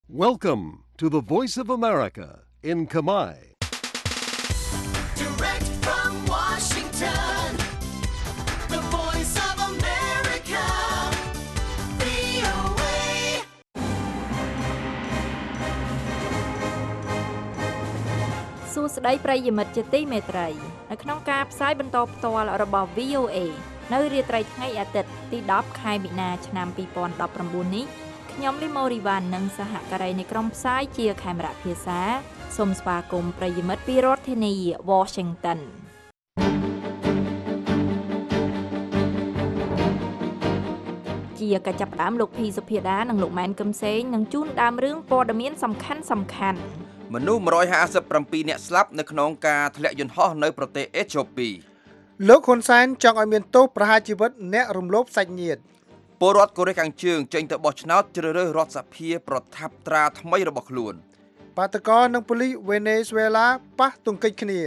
Welcome to the Voice of America in Kamai. Direct from Washington, the voice of America, VOA. សួស្តីប្រិយមិត្តជាទីមេត្រីនៅក្នុងការផ្សាយបន្តផ្ទាល់របស់ VOA នៅរាត្រីថ្ងៃអាទិត្យទី10ខែមីនាឆ្នាំ2019នេះខ្ញុំលីម៉ូរីវ៉ាន់និងសហការីនៃក្រុមផ្សាយជាខេមរៈភាសាសូមស្វាគមន៍ប្រិយមិត្តពីរដ្ឋធានី Washington ជាកញ្ចប់ផ្ដើមលោកភីសុភាដានិងលោកម៉ែនកឹមសេងនឹងជូនដើមរឿងព័ត៌មានសំខាន់មនុស្ស157នាក់ស្លាប់នៅក្នុងការធ្លាក់យន្តហោះនៅប្រទេសអេត្យូពីលោកហ៊ុនសែនចង់ឲ្យមានទោសប្រហារជីវិតអ្នករំលោភសាច់ញាតិពលរដ្ឋកូរ៉េខាងជើងចេញទៅបោះឆ្នោតជ្រើសរើសរដ្ឋសភាប្រថាប់ត្រាថ្មីរបស់ខ្លួនបាតកោនិងប៉ូលីសវេណេស៊ុយអេឡាប៉ះទង្គិចគ្នា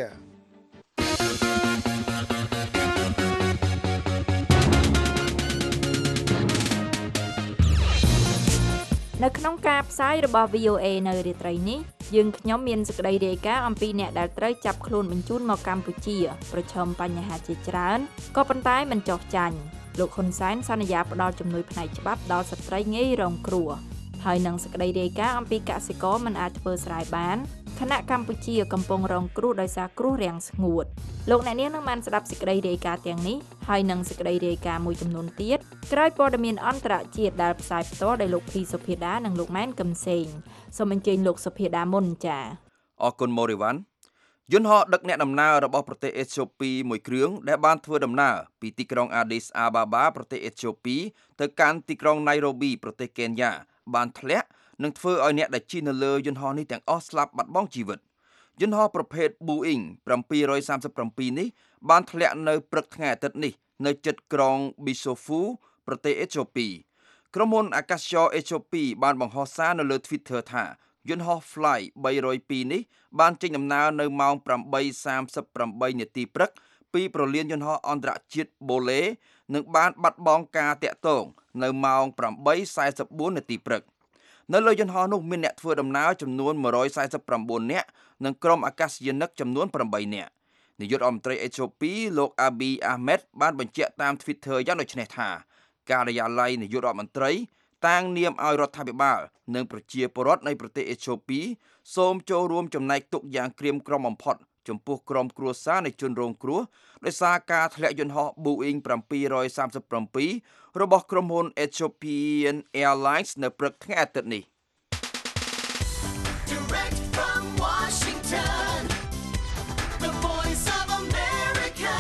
នៅក្នុងការផ្សាយរបស់ VOA នៅរាត្រីនេះយើងខ្ញុំមានសេចក្តីរាយការណ៍អំពីអ្នកដែលត្រូវចាប់ខ្លួនបញ្ជូនមកកម្ពុជាប្រឈមបញ្ហាជាច្រើនក៏ប៉ុន្តែមិនចោះចាញ់លោកហ៊ុនសែនសន្យាផ្ដល់ជំនួយផ្នែកច្បាប់ដល់ស្ត្រីងាយរងគ្រោះហើយនឹងសេចក្តីរាយការណ៍អំពីកសិករមិនអាចធ្វើស្រែបានខណៈកម្ពុជាកំពុងរងគ្រោះដោយសារគ្រោះរាំងស្ងួតលោកអ្នកនាងនឹងបានស្ដាប់សេចក្តីរាយការណ៍ទាំងនេះហើយនឹងសេចក្តីរាយការណ៍មួយចំនួនទៀតក្រោយព័ត៌មានអន្តរជាតិដែលផ្សាយផ្ទាល់ដោយលោកភីសុភាដានិងលោកម៉ែនកឹមសេងសូមអញ្ជើញលោកសុភាដាមុនចា៎អរគុណម៉ូរីវ៉ាន់យន្តហោះដឹកអ្នកដំណើររបស់ប្រទេសអេត្យូពីមួយគ្រឿងដែលបានធ្វើដំណើរពីទីក្រុង Addis Ababa ប្រទេសអេត្យូពីទៅកាន់ទីក្រុង Nairobi ប្រទេសកេនយ៉ាបានធ្លាក់និងធ្វើឲ្យអ្នកដែលជិះនៅលើយន្តហោះនេះទាំងអស់ស្លាប់បាត់បង់ជីវិតយន្តហោះប្រភេទ Boeing 737 នេះបានធ្លាក់នៅព្រឹកថ្ងៃអាទិត្យនេះនៅជិតក្រុង Bisofu ប្រទេសអេត្យូពីក្រុមហ៊ុនអាកាសចរអេត្យូពីបានបង្ហោះសារនៅលើ Twitter ថាយន្តហោះ Fly 302នេះបានចេញដំណើរនៅម៉ោង 8:38 នាទីព្រឹកពីប្រលានយន្តហោះអន្តរជាតិ Bole និងបានបាត់បង់ការតាក់ទងនៅម៉ោង 8:44 នាទីព្រឹកនៅលើយន្តហោះនោះមានអ្នកធ្វើដំណើរចំនួន149នាក់និងក្រុមអាកាសយានិកចំនួន8នាក់នាយករដ្ឋមន្ត្រីអេត្យូពីលោក Abiy Ahmed បានបញ្ជាក់តាម Twitter យ៉ាងដូចនេះថាការិយាល័យនាយករដ្ឋមន្ត្រីតាំងនាមឲ្យរដ្ឋាភិបាលនិងប្រជាពលរដ្ឋនៃប្រទេសអេត្យូពីសូមចូលរួមចំណែកទុកយ៉ាងក្រៀមក្រំបំផុតចំពោះក្រុមគ្រួសារនៃជនរងគ្រោះដោយសារការធ្លាក់យន្តហោះ Boeing 737 របស់ក្រុមហ៊ុន Ethiopian Airlines នៅព្រឹកថ្ងៃអាទិត្យនេះ Direct from Washington, the voice of America,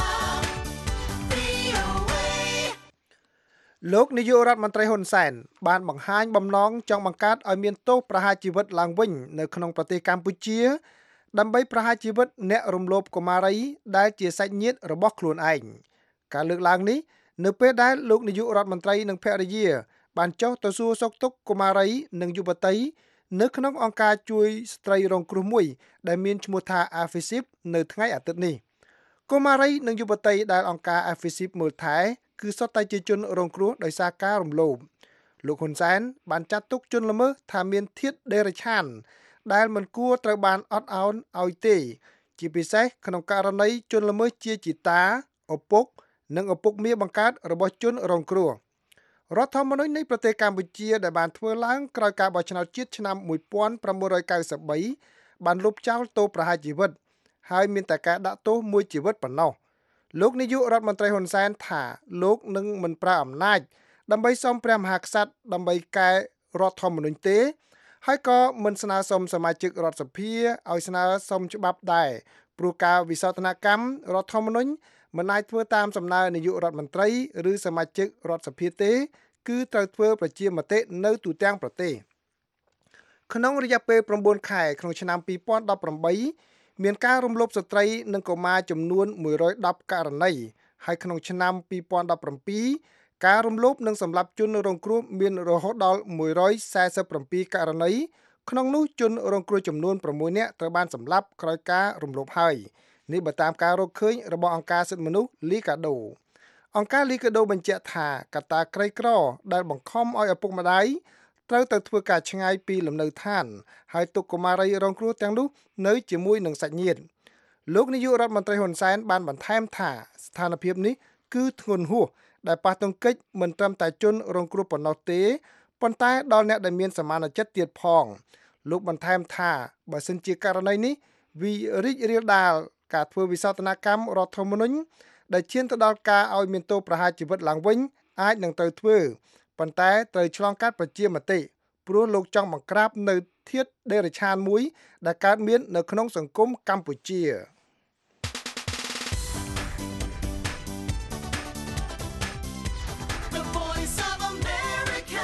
VOA. លោកនាយករដ្ឋមន្ត្រីហ៊ុនសែនបានបង្ហាញបំណងចង់បង្កើតឲ្យមានទោសប្រហារជីវិតឡើងវិញនៅក្នុងប្រទេសកម្ពុជាដើម្បីប្រហារជីវិតអ្នករំលោភកុមារីដែលជាសាច់ញាតិរបស់ខ្លួនឯងការលើកឡើងនេះនៅពេលដែលលោកនាយករដ្ឋមន្ត្រីនិងភរិយាបានចុះទៅសួរសុខទុក្ខកុមារីនិងយុវតីនៅក្នុងអង្គការជួយស្ត្រីរងគ្រោះមួយដែលមានឈ្មោះថា AFISIP នៅថ្ងៃអាទិត្យនេះកុមារីនិងយុវតីដែលអង្គការ AFISIP មើលថែគឺសុទ្ធតែជាជនរងគ្រោះដោយសារការរំលោភលោកហ៊ុនសែនបានចាត់ទុកជនល្មើសថាមានធាតុដេរឆានដែលមិនគួរត្រូវបានអត់ឱនឲ្យទេជាពិសេសក្នុងករណីជនល្មើសជាជីតាឪពុកនិងឪពុកមាបង្កើតរបស់ជនរងគ្រោះរដ្ឋធម្មនុញ្ញនៃប្រទេសកម្ពុជាដែលបានធ្វើឡើងក្រោយការបោះឆ្នោតជាតិឆ្នាំ1993បានលុបចោលទោសប្រហារជីវិតហើយមានតែការដាក់ទោសមួយជីវិតប៉ុណ្ណោះលោកនាយករដ្ឋមន្ត្រីហ៊ុនសែនថាលោកនឹងមិនប្រើអំណាចដើម្បីសុំព្រះមហាក្សត្រដើម្បីកែរដ្ឋធម្មនុញ្ញទេហើយក៏មិនស្នើសុំសមាជិករដ្ឋសភាឲ្យស្នើសុំច្បាប់ដែរព្រោះការវិសោធនកម្មរដ្ឋធម្មនុញ្ញមិនអាចធ្វើតាមសំណើនាយករដ្ឋមន្ត្រីឬសមាជិករដ្ឋសភាទេគឺត្រូវធ្វើប្រជាមតិនៅទូទាំងប្រទេសក្នុងរយៈពេល9ខែក្នុងឆ្នាំ2018មានការរំលោភស្ត្រីនិងកុមារចំនួន110ករណីហើយក្នុងឆ្នាំ2017ការរំលោភនិងសម្លាប់ជនរងគ្រោះមានរហូតដល់147ករណីក្នុងនោះជនរងគ្រោះចំនួន6នាក់ត្រូវបានសម្លាប់ក្រោយការរំលោភហើយនេះបើតាមការរកឃើញរបស់អង្គការសិទ្ធិមនុស្ស Liga do អង្គការ Liga do បញ្ជាក់ថាកត្តាក្រីក្រដែលបង្ខំឲ្យឪពុកម្ដាយត្រូវទៅធ្វើការឆ្ងាយពីលំនៅឋានហើយទុកកុមារីរងគ្រោះទាំងនោះនៅជាមួយនឹងសាច់ញាតិលោកនាយករដ្ឋមន្ត្រីហ៊ុនសែនបានបន្ថែមថាស្ថានភាពនេះគឺធ្ងន់ហួសដែលប៉ះទង្គិចមិនត្រឹមតែជនរងគ្រោះប៉ុណ្ណោះទេប៉ុន្តែដល់អ្នកដែលមានសមានចិត្តទៀតផងលោកបន្ថែមថាបើសិនជាករណីនេះវារីករាលដាលការធ្វើវិសោធនកម្មរដ្ឋធម្មនុញ្ញដែលឈានទៅដល់ការឲ្យមានទោសប្រហារជីវិតឡើងវិញអាចនឹងត្រូវធ្វើប៉ុន្តែត្រូវឆ្លងកាត់ប្រជាមតិព្រោះលោកចង់បង្ក្រាបនៅធាតុដេរឆានមួយដែលកើតមាននៅក្នុងសង្គមកម្ពុជា The voice of America.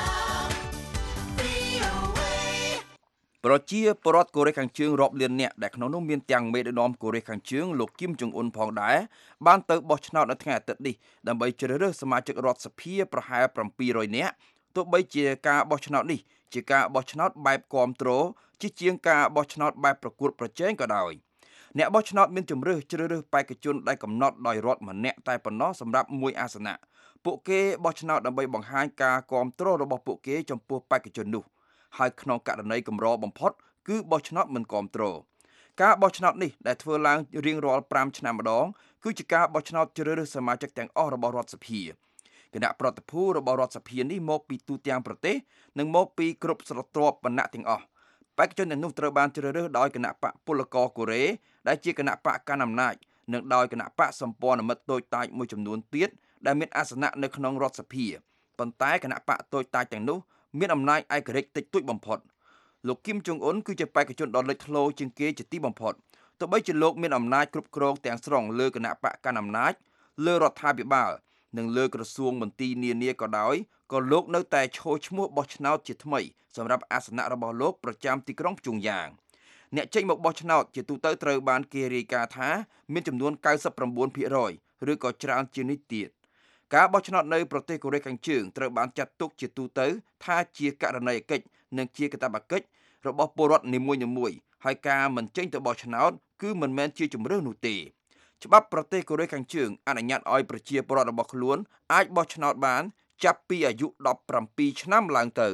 VOA. ប្រជាពលរដ្ឋកូរ៉េខាងជើងរាប់លាននាក់ដែលក្នុងនោះមានទាំងមេដឹកនាំកូរ៉េខាងជើងលោកគីមចុងអ៊ុនផងដែរបានទៅបោះឆ្នោតនៅថ្ងៃអាទិត្យនេះដើម្បីជ្រើសរើសសមាជិករដ្ឋសភាប្រហែល700នាក់ទោះបីជាការបោះឆ្នោតនេះជាការបោះឆ្នោតបែបគាំទ្រជាងការបោះឆ្នោតបែបប្រកួតប្រជែងក៏ដោយអ្នកបោះឆ្នោតមានជំរឿសជ្រើសរើសបេក្ខជនដែលកំណត់ដោយរដ្ឋម្នាក់តែប៉ុណ្ណោះសម្រាប់មួយអាសនៈពួកគេបោះឆ្នោតដើម្បីបង្ហាញការគាំទ្ររបស់ពួកគេចំពោះបេក្ខជននោះហើយក្នុងករណីកម្របំផុតគឺបោះឆ្នោតមិនគាំទ្រការបោះឆ្នោតនេះដែលធ្វើឡើងរៀងរាល់5ឆ្នាំម្ដងគឺជាការបោះឆ្នោតជ្រើសរើសសមាជិកទាំងអស់របស់រដ្ឋសភាគណៈប្រតិភូរបស់រដ្ឋសភានេះមកពីទូទាំងប្រទេសនិងមកពីគ្រប់ស្រទាប់វណ្ណៈទាំងអស់បេក្ខជនទាំងនោះត្រូវបានជ្រើសរើសដោយគណៈបកពលករកូរ៉េដែលជាគណៈបកកណ្ដាលអំណាចនិងដោយគណៈបកសម្ព័ន្ធមិត្តតូចតាចមួយចំនួនទៀតដែលមានអាសនៈនៅក្នុងរដ្ឋសភាប៉ុន្តែគណៈបកតូចតាចទាំងនោះមានអំណាចឯករាជ្យតិចតួចបំផុតលោកគីមចុងអ៊ុនគឺជាបេក្ខជនដ៏លេចធ្លោជាងគេជាទីបំផុតទោះបីជាលោកមានអំណាចគ្រប់គ្រងទាំងស្រុងលើគណៈបកកណ្ដាលអំណាចលើរដ្ឋាភិបាលនិងលើក្រសួងមន្ទីរនានាក៏ដោយក៏លោកនៅតែឈរឈ្មោះបោះឆ្នោតជាថ្មីសម្រាប់អាសនៈរបស់លោកប្រចាំទីក្រុងព្យុងយ៉ាងអ្នកចេញមកបោះឆ្នោតជាទូទៅត្រូវបានគេរាយការណ៍ថាមានចំនួន 99% ឬក៏ច្រើនជាងនេះទៀតការបោះឆ្នោតនៅប្រទេសកូរ៉េខាងជើងត្រូវបានចាត់ទុកជាទូទៅថាជាករណីកិច្ចនិងជាកាតព្វកិច្ចរបស់ពលរដ្ឋនីមួយៗហើយការមិនចេញទៅបោះឆ្នោតគឺមិនមែនជាជំរឿននោះទេច្បាប់ប្រទេសកូរ៉េខាងជើងអនុញ្ញាតឲ្យប្រជាពលរដ្ឋរបស់ខ្លួនអាចបោះឆ្នោតបានចាប់ពីអាយុ17ឆ្នាំឡើងទៅ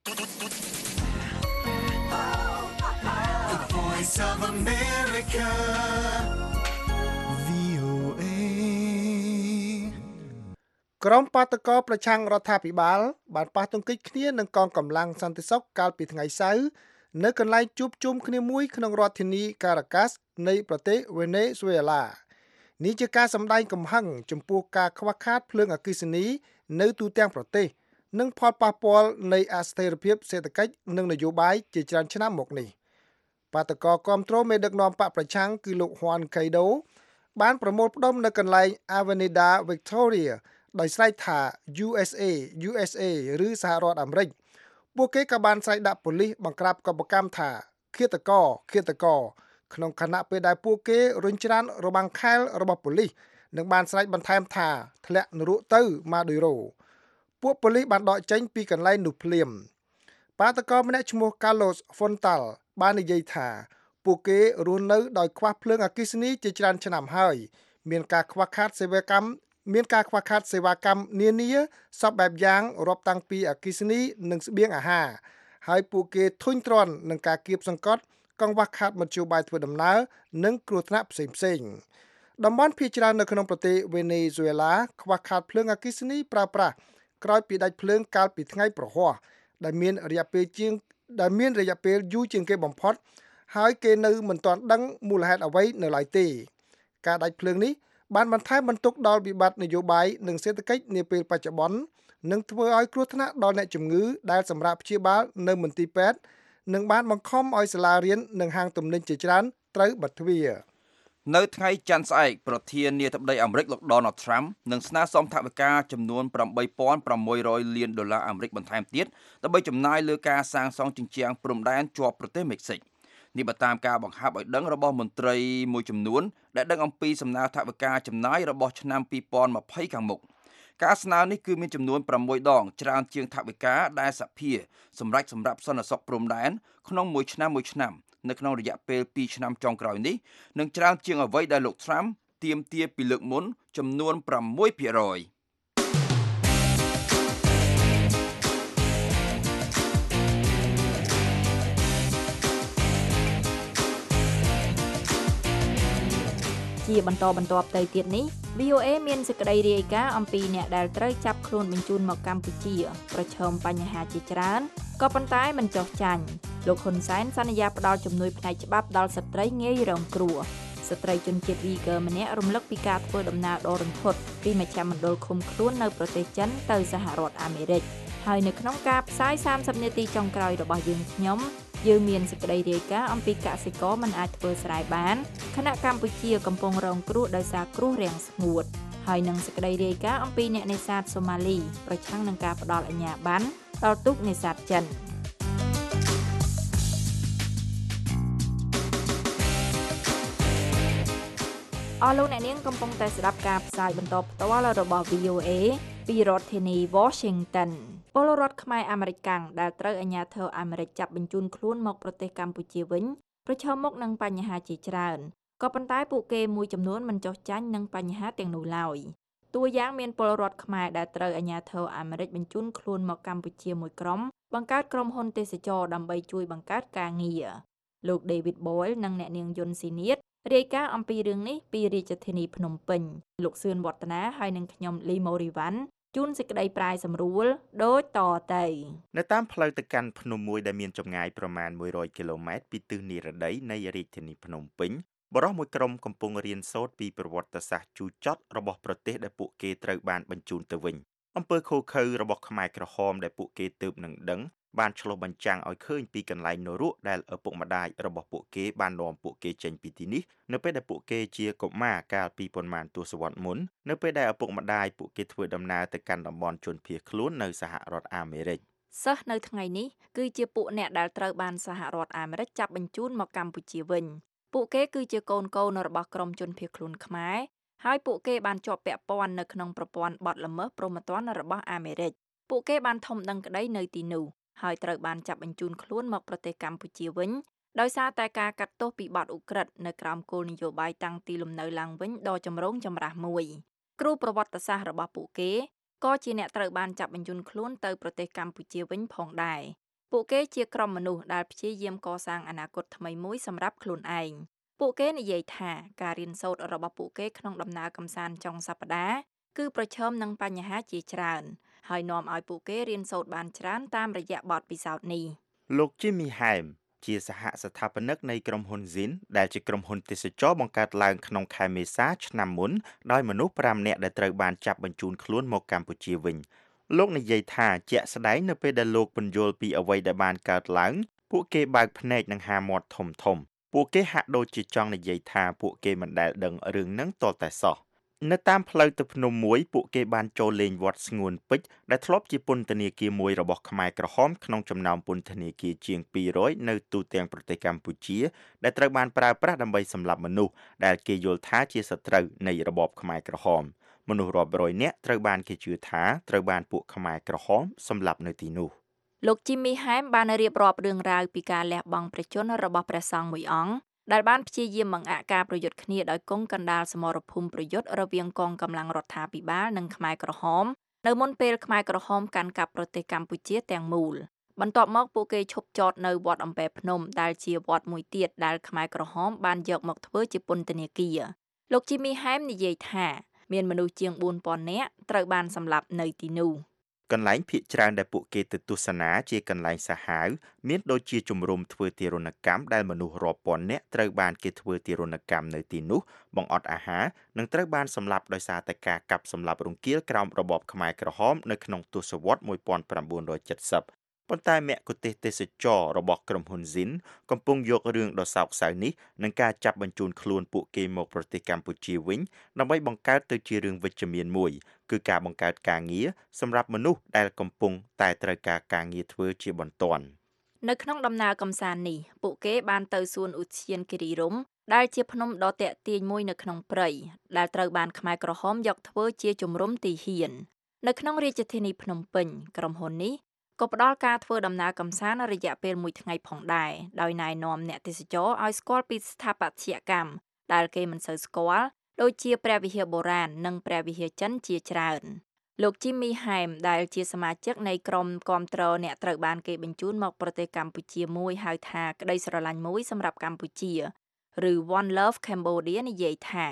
The voice of America. VOA. ក្រុមបាតកោប្រឆាំងរដ្ឋាភិបាលបានប៉ះទង្គិចគ្នានឹងកងកម្លាំងសន្តិសុខកាលពីថ្ងៃសៅរ៍នៅកន្លែងជួបជុំគ្នាមួយក្នុងរដ្ឋធានីការ៉ាកាសនៃប្រទេសវេណេស៊ុយអេឡានេះជាការសម្ដែងកំហឹងចំពោះការខ្វះខាតភ្លើងអគ្គិសនីនៅទូទាំងប្រទេសនិងផលប៉ះពាល់នៃអស្ថិរភាពសេដ្ឋកិច្ចនិងនយោបាយជាច្រើនឆ្នាំមកនេះបាតកោគាំទ្រមេដឹកនាំបកប្រឆាំងគឺលោកហ៊ុនកៃដូបានប្រមូលផ្ដុំនៅកន្លែង Avenida Victoria ដោយស្រែកថា USA ឬសហរដ្ឋអាមេរិកពួកគេក៏បានស្រែកដាក់ប៉ូលីសបង្ក្រាបកបកម្មថាឃាតករក្នុងខណៈពេលដែលពួកគេរុញច្រានរបាំងខែលរបស់ប៉ូលីសនិងបានស្រែកបន្ថែមថាធ្លាក់នរកទៅម៉ាឌុយរ៉ូពួកប៉ូលីសបានដកចេញពីកន្លែងនោះភ្លាមបាតកោម្នាក់ឈ្មោះ Carlos Fontal បាននិយាយថាពួកគេរស់នៅដោយខ្វះភ្លើងអគ្គិសនីជាច្រើនឆ្នាំហើយមានការខ្វះខាតសេវាកម្មនានាសពបែបយ៉ាងរាប់តាំងពីអគ្គិសនីនិងស្បៀងអាហារហើយពួកគេធុញទ្រាន់នឹងការគៀបសង្កត់កង្វះខាតមធ្យោបាយធ្វើដំណើរនិងគ្រោះថ្នាក់ផ្សេងតំបន់ភាគច្រើននៅក្នុងប្រទេសវេណេស៊ុយអេឡាខ្វះខាតភ្លើងអគ្គិសនីប្រើប្រាស់ក្រោយពីដាច់ភ្លើងកាលពីថ្ងៃប្រហ័សដែលមានរយៈពេលយូរជាងគេបំផុតហើយគេនៅមិនទាន់ដឹងមូលហេតុអ្វីនៅឡើយទេការដាច់ភ្លើងនេះបានបន្ថែមបន្ទុកដល់វិបត្តិនយោបាយនិងសេដ្ឋកិច្ចនាពេលបច្ចុប្បន្ននិងធ្វើឲ្យគ្រោះថ្នាក់ដល់អ្នកជំងឺដែលសម្រាប់ព្យាបាលនៅមន្ទីរពេទ្យនិងបានបង្ខំឲ្យសាលារៀននិងហាងទំនិញជាច្រើនត្រូវបិទទ្វារនៅថ្ងៃច័ន្ទស្អែកប្រធានាធិបតីអាមេរិកលោក Donald Trump នឹងស្នើសុំថវិកាចំនួន$8,600 លានអាមេរិកបន្ថែមទៀតដើម្បីចំណាយលើការសាងសង់ជញ្ជាំងព្រំដែនជាប់ប្រទេសមេក្សិកនេះបើតាមការបង្ហាប់ឲ្យដឹងរបស់មន្ត្រីមួយចំនួនដែលដឹងអំពីសំណើថវិកាចំណាយរបស់ឆ្នាំ2020ខាងមុខការស្នើនេះគឺមានចំនួន6ដងច្រើនជាងថវិកាដែលសភាសម្រាប់សន្តិសុខព្រំដែនក្នុងមួយឆ្នាំនៅក្នុងរយៈពេល2ឆ្នាំចុងក្រោយនេះនឹងច្រើនជាងអ្វីដែលលោក Trump ទាមទារពីលើកមុនចំនួន6%។ជាបន្តទៅទៀតនេះ VOA មានសេចក្តីរាយការណ៍អំពីអ្នកដែលត្រូវចាប់ខ្លួនបញ្ជូនមកកម្ពុជាប្រឈមបញ្ហាជាច្រើនក៏ប៉ុន្តែមិនចុះចាញ់លោកហ៊ុនសែនសន្យាផ្ដល់ជំនួយផ្នែកច្បាប់ដល់ស្ត្រីងាយរងគ្រោះស្ត្រីជនជាតិវីហ្គើម្នាក់រំលឹកពីការធ្វើដំណើរដ៏រន្ធត់ពីមជ្ឈមណ្ឌលឃុំខ្លួននៅប្រទេសចិនទៅសហរដ្ឋអាមេរិកហើយនៅក្នុងការផ្សាយ30នាទីចុងក្រោយរបស់យើងមានសេចក្តីរាយការណ៍អំពីកសិករមិនអាចធ្វើស្រែបានខណៈកម្ពុជាកំពុងរងគ្រោះដោយសារគ្រោះរាំងស្ងួតហើយនឹងសេចក្តីរាយការណ៍អំពីអ្នកនេសាទសូម៉ាលីប្រឆាំងនឹងការផ្ដល់អាជ្ញាប័ណ្ណដល់ទូកនេសាទចិនអស់លោកអ្នកនាងកំពុងតែស្ដាប់ការផ្សាយបន្តផ្ទាល់របស់ VOA ពីរដ្ឋធានី Washington ពលរដ្ឋខ្មែរអាមេរិកកាំងដែលត្រូវអាជ្ញាធរអាមេរិកចាប់បញ្ជូនខ្លួនមកប្រទេសកម្ពុជាវិញប្រឈមមុខនឹងបញ្ហាជាច្រើនក៏ប៉ុន្តែពួកគេមួយចំនួនមិនចុះចាញ់នឹងបញ្ហាទាំងនោះឡើយតួយ៉ាងមានពលរដ្ឋខ្មែរដែលត្រូវអាជ្ញាធរអាមេរិកបញ្ជូនខ្លួនមកកម្ពុជាមួយក្រុមបង្កើតក្រុមហ៊ុនទេសចរដើម្បីជួយបង្កើតការងារលោក David Boyle និងអ្នកនាងយុនស៊ីនៀតរាយការណ៍អំពីរឿងនេះពីរាជធានីភ្នំពេញលោកសឿនវឌ្ឍនាហើយនិងខ្ញុំលីម៉ូរីវ៉ាន់ជួនសេចក្តីប្រាយសម្រួលដូចតទៅនៅតាមផ្លូវទៅកាន់ភ្នំមួយដែលមានចម្ងាយប្រមាណ100គីឡូម៉ែត្រពីទិសនិរតីនៃរាជធានីភ្នំពេញបរិសុទ្ធមួយក្រុមកំពុងរៀនសូត្រពីប្រវត្តិសាស្ត្រជូរចត់របស់ប្រទេសដែលពួកគេត្រូវបានបញ្ជូនទៅវិញអំពើឃោរឃៅរបស់ខ្មែរក្រហមដែលពួកគេទើបនឹងដឹងបានឆ្លុះបញ្ចាំងឲ្យឃើញពីកន្លែងនរកដែលឪពុកម្ដាយរបស់ពួកគេបាននាំពួកគេចេញពីទីនេះនៅពេលដែលពួកគេជាកុមារកាលពីប៉ុន្មានទសវត្សរ៍មុននៅពេលដែលឪពុកម្ដាយពួកគេធ្វើដំណើរទៅកាន់តំបន់ជនភៀសខ្លួននៅសហរដ្ឋអាមេរិកសិស្សនៅថ្ងៃនេះគឺជាពួកអ្នកដែលត្រូវបានសហរដ្ឋអាមេរិកចាប់បញ្ជូនមកកម្ពុជាវិញពួកគេគឺជាកូនរបស់ក្រុមជនភៀសខ្លួនខ្មែរហើយពួកគេបានជាប់ពាក់ព័ន្ធនៅក្នុងប្រព័ន្ធបទល្មើសព្រហ្មទណ្ឌរបស់អាមេរិកពួកគេបានធំដឹងក្តីនៅទីនោះហើយត្រូវបានចាប់បញ្ជូនខ្លួនមកប្រទេសកម្ពុជាវិញដោយសារតែការកាត់ទោសពីបទឧក្រិដ្ឋនៅក្រោមគោលនយោបាយតាំងទីលំនៅឡើងវិញដ៏ចម្រូងចម្រាសមួយគ្រូប្រវត្តិសាស្ត្ររបស់ពួកគេក៏ជាអ្នកត្រូវបានចាប់បញ្ជូនខ្លួនទៅប្រទេសកម្ពុជាវិញផងដែរពួកគេជាក្រុមមនុស្សដែលព្យាយាមកសាងអនាគតថ្មីមួយសម្រាប់ខ្លួនឯងពួកគេនិយាយថាការរៀនសូត្ររបស់ពួកគេក្នុងដំណើរកម្សាន្តចុងសប្តាហ៍គឺប្រឈមនឹងបញ្ហាជាច្រើនហើយនាំឲ្យពួកគេរៀនសូត្របានច្រើនតាមរយៈបទពិសោធន៍នេះលោក Jimmy Ham ជាសហស្ថាបនិកនៃក្រុមហ៊ុន Zin ដែលជាក្រុមហ៊ុនទេសចរបង្កើតឡើងក្នុងខែមេសាឆ្នាំមុនដោយមនុស្ស5នាក់ដែលត្រូវបានចាប់បញ្ជូនខ្លួនមកកម្ពុជាវិញលោកនិយាយថាជាក់ស្ដែងនៅពេលដែលលោកពន្យល់ពីអ្វីដែលបានកើតឡើងពួកគេបើកភ្នែកនិងហាមាត់ធំពួកគេហាក់ដូចជាចង់និយាយថាពួកគេមិនដែលដឹងរឿងហ្នឹងទាល់តែសោះនៅតាមផ្លូវទៅភ្នំមួយពួកគេបានចូលលេងវត្តស្ងួនពេជ្រដែលធ្លាប់ជាពន្ធនាគារមួយរបស់ខ្មែរក្រហមក្នុងចំណោមពន្ធនាគារជាង200នៅទូទាំងប្រទេសកម្ពុជាដែលត្រូវបានប្រើប្រាស់ដើម្បីសម្លាប់មនុស្សដែលគេយល់ថាជាសត្រូវនៃរបបខ្មែរក្រហមមនុស្សរាប់រយនាក់ត្រូវបានគេជឿថាត្រូវបានពួកខ្មែរក្រហមសម្លាប់នៅទីនោះលោក Jimmy Ham បានរៀបរាប់រឿងរ៉ាវពីការលះបង់ព្រះជន្មរបស់ព្រះសង្ឃមួយអង្គដែលបានព្យាយាមបង្អាក់ការប្រយុទ្ធគ្នាដោយគង់កណ្ដាលសមរភូមិប្រយុទ្ធរវាងកងកម្លាំងរដ្ឋាភិបាលនិងខ្មែរក្រហមនៅមុនពេលខ្មែរក្រហមកាន់កាប់ប្រទេសកម្ពុជាទាំងមូលបន្ទាប់មកពួកគេឈប់ចតនៅវត្តអំពែភ្នំដែលជាវត្តមួយទៀតដែលខ្មែរក្រហមបានយកមកធ្វើជាពន្ធនាគារលោក Jimmy Ham និយាយថាមានមនុស្សជាង 4000 នាក់ត្រូវបានសម្លាប់នៅទីនោះកន្លែងភាគច្រើនដែលពួកគេទៅទស្សនាជាកន្លែងសាហាវមានដូចជាជំរំធ្វើទារុណកម្មដែលមនុស្សរាប់ពាន់នាក់ត្រូវបានគេធ្វើទារុណកម្មនៅទីនោះបង្អត់អាហារនិងត្រូវបានសម្លាប់ដោយសារតែការកាប់សម្លាប់រង្គាលក្រោមរបបខ្មែរក្រហមនៅក្នុងទសវត្សរ៍1970ប៉ុន្តែមគ្គុទ្ទេសក៍ទេសចររបស់ក្រុមហ៊ុន Zin កំពុងយករឿងដ៏សោកសៅនេះនិងការចាប់បញ្ជូនខ្លួនពួកគេមកប្រទេសកម្ពុជាវិញដើម្បីបង្កើតទៅជារឿងវិជ្ជមានមួយគឺការបង្កើតការងារសម្រាប់មនុស្សដែលកំពុងតែត្រូវការងារធ្វើជាបន្ទាន់នៅក្នុងដំណើរកម្សាន្តនេះពួកគេបានទៅសួនឧទ្យានគិរីរម្យដែលជាភ្នំដ៏ទាក់ទាញមួយនៅក្នុងព្រៃដែលត្រូវបានខ្មែរក្រហមយកធ្វើជាជំរំទីហ៊ាននៅក្នុងរាជធានីភ្នំពេញក្រុមហ៊ុននេះក៏ផ្ដល់ការធ្វើដំណើរកម្សាន្តរយៈពេល1ថ្ងៃផងដែរដោយណែនាំអ្នកទេសចរឲ្យស្គាល់ពីស្ថាបត្យកម្មដែលគេមិនសូវស្គាល់ដូចជាព្រះវិហារបុរាណនិងព្រះវិហារចិនជាច្រើនលោក Jimmy Ham ដែលជាសមាជិកនៃក្រុមគាំទ្រអ្នកត្រូវបានគេបញ្ជូនមកប្រទេសកម្ពុជាមួយហៅថាក្តីស្រឡាញ់មួយសម្រាប់កម្ពុជាឬ One Love Cambodia និយាយថា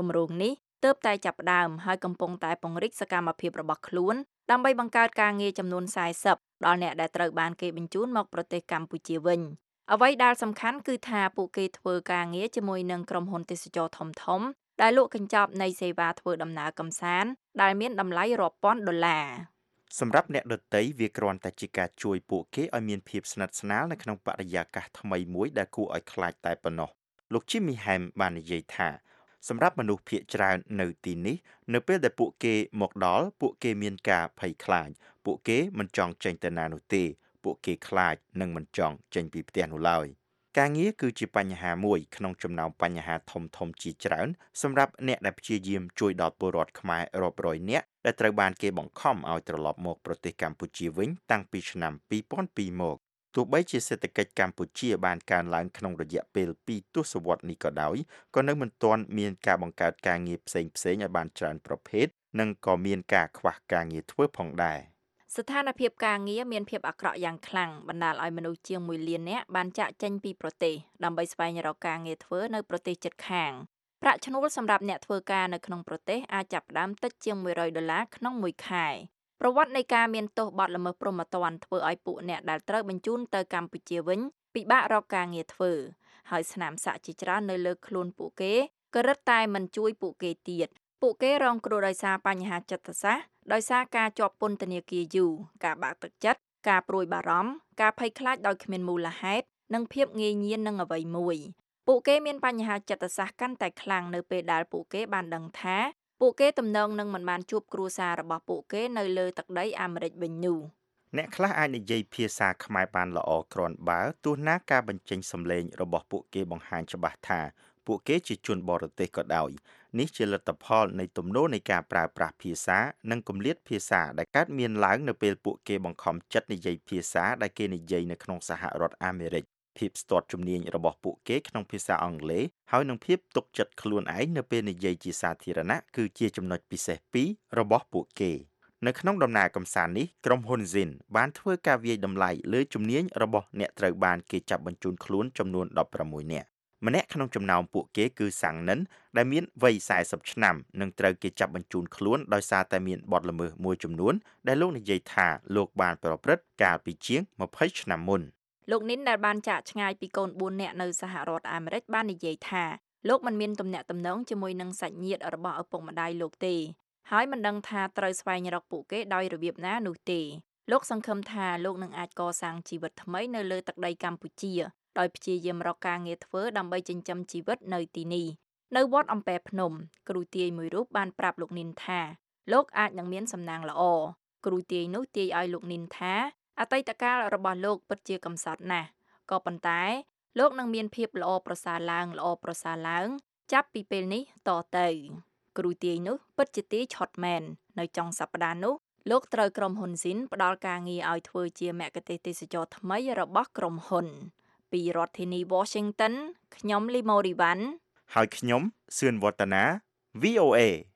គម្រោងនេះទើបតែចាប់ផ្ដើមហើយកំពុងតែពង្រីកសកម្មភាពរបស់ខ្លួនដើម្បីបង្កើតការងារចំនួន40ដល់អ្នកដែលត្រូវបានគេបញ្ជូនមកប្រទេសកម្ពុជាវិញអ្វីដែលសំខាន់គឺថាពួកគេធ្វើការងារជាមួយនឹងក្រុមហ៊ុនទេសចរធំៗដែលលក់កញ្ចប់នៃសេវាធ្វើដំណើរកម្សាន្តដែលមានតម្លៃរាប់ពាន់ដុល្លារសម្រាប់អ្នកដទៃវាគ្រាន់តែជាការជួយពួកគេឲ្យមានភាពស្និទ្ធស្នាលនៅក្នុងបរិយាកាសថ្មីមួយដែលគួរឲ្យខ្លាចតែប៉ុណ្ណោះលោក Jimmy Ham បាននិយាយថាសម្រាប់មនុស្សភាគច្រើននៅទីនេះនៅពេលដែលពួកគេមកដល់ពួកគេមានការភ័យខ្លាចពួកគេមិនចង់ចេញទៅណានោះទេពួកគេខ្លាចនិងមិនចង់ចេញពីផ្ទះនោះឡើយការងារគឺជាបញ្ហាមួយក្នុងចំណោមបញ្ហាធំៗជាច្រើនសម្រាប់អ្នកដែលព្យាយាមជួយដល់ពលរដ្ឋខ្មែររាប់រយនាក់ដែលត្រូវបានគេបង្ខំឲ្យត្រឡប់មកប្រទេសកម្ពុជាវិញតាំងពីឆ្នាំ2002មកទោះបីជាសេដ្ឋកិច្ចកម្ពុជាបានកើនឡើងក្នុងរយៈពេល2ទសវត្សរ៍នេះក៏ដោយក៏នៅមិនទាន់មានការបង្កើតការងារផ្សេងៗឲ្យបានច្រើនប្រភេទនិងក៏មានការខ្វះការងារធ្វើផងដែរស្ថានភាពការងារមានភាពអាក្រក់យ៉ាងខ្លាំងបណ្ដាលឲ្យមនុស្សជាង1លាននាក់បានចាកចេញពីប្រទេសដើម្បីស្វែងរកការងារធ្វើនៅប្រទេសជិតខាងប្រាក់ឈ្នួលសម្រាប់អ្នកធ្វើការនៅក្នុងប្រទេសអាចចាប់ផ្ដើមតិចជាង$100ក្នុងមួយខែប្រវត្តិនៃការមានទោសបទល្មើសព្រហ្មទណ្ឌធ្វើឲ្យពួកអ្នកដែលត្រូវបញ្ជូនទៅកម្ពុជាវិញពិបាករកការងារធ្វើហើយស្នាមសាក់ជាច្រើននៅលើខ្លួនពួកគេក៏រឹតតែមិនជួយពួកគេទៀតពួកគេរងគ្រោះដោយសារបញ្ហាចិត្តសាស្ត្រដោយសារការជាប់ពន្ធនាគារយូរការបាក់ទឹកចិត្តការព្រួយបារម្ភការភ័យខ្លាចដោយគ្មានមូលហេតុនិងភាពងាយញៀននឹងអ្វីមួយពួកគេមានបញ្ហាចិត្តសាស្ត្រកាន់តែខ្លាំងនៅពេលដែលពួកគេបានដឹងថាពួកគេទំនងនឹងមិនបានជួបគ្រួសាររបស់ពួកគេនៅលើទឹកដីអាមេរិកវិញនោះអ្នកខ្លះអាចនិយាយភាសាខ្មែរបានល្អគ្រាន់បើទោះណាការបញ្ចេញសំឡេងរបស់ពួកគេបង្ហាញច្បាស់ថាពួកគេជាជនបរទេសក៏ដោយនេះជាលទ្ធផលនៃទំនោរនៃការប្រើប្រាស់ភាសានិងគម្លាតភាសាដែលកើតមានឡើងនៅពេលពួកគេបង្ខំចិត្តនិយាយភាសាដែលគេនិយាយនៅក្នុងសហរដ្ឋអាមេរិកភាពស្ទាត់ជំនាញរបស់ពួកគេក្នុងភាសាអង់គ្លេសហើយនិងភាពទុកចិត្តខ្លួនឯងនៅពេលនិយាយជាសាធារណៈគឺជាចំណុចពិសេសពីររបស់ពួកគេនៅក្នុងដំណើរកម្សាន្តនេះក្រុមហ៊ុន Zin បានធ្វើការវាយតម្លៃលើជំនាញរបស់អ្នកត្រូវបានគេចាប់បញ្ជូនខ្លួនចំនួន16នាក់ម្នាក់ក្នុងចំណោមពួកគេគឺសាំងនិនដែលមានវ័យ40ឆ្នាំនិងត្រូវគេចាប់បញ្ជូនខ្លួនដោយសារតែមានបទល្មើសមួយចំនួនដែលលោកនិយាយថាលោកបានប្រព្រឹត្តកាលពីជាង20ឆ្នាំមុនលោកនីនដែលបានចាកឆ្ងាយពីកូន4នាក់នៅសហរដ្ឋអាមេរិកបាននិយាយថាលោកមិនមានទំនាក់ទំនងជាមួយនឹងសាច់ញាតិរបស់ឪពុកម្ដាយលោកទេហើយមិនដឹងថាត្រូវស្វែងរកពួកគេដោយរបៀបណានោះទេលោកសង្ឃឹមថាលោកនឹងអាចកសាងជីវិតថ្មីនៅលើទឹកដីកម្ពុជាដោយព្យាយាមរកការងារធ្វើដើម្បីចិញ្ចឹមជីវិតនៅទីនេះនៅវត្តអំពែភ្នំគ្រូទាយមួយរូបបានប្រាប់លោកនីនថាលោកអាចនឹងមានសំណាងល្អគ្រូទាយនោះទាយឲ្យលោកនីនថាអតីតកាលរបស់លោកពិតជាកំសត់ណាស់ក៏ប៉ុន្តែលោកនឹងមានភាពល្អប្រសើរឡើងចាប់ពីពេលនេះតទៅគ្រូទាយនោះពិតជាទាយឆុតមែននៅចុងសប្តាហ៍នោះលោកត្រូវក្រុមហ៊ុន Zin ផ្ដល់ការងារឲ្យធ្វើជាមគ្គុទ្ទេសក៍ទេសចរថ្មីរបស់ក្រុមហ៊ុនពីរដ្ឋធានី Washington ខ្ញុំលីម៉ូរីវ៉ាន់ហើយខ្ញុំសឿនវឌ្ឍនា VOA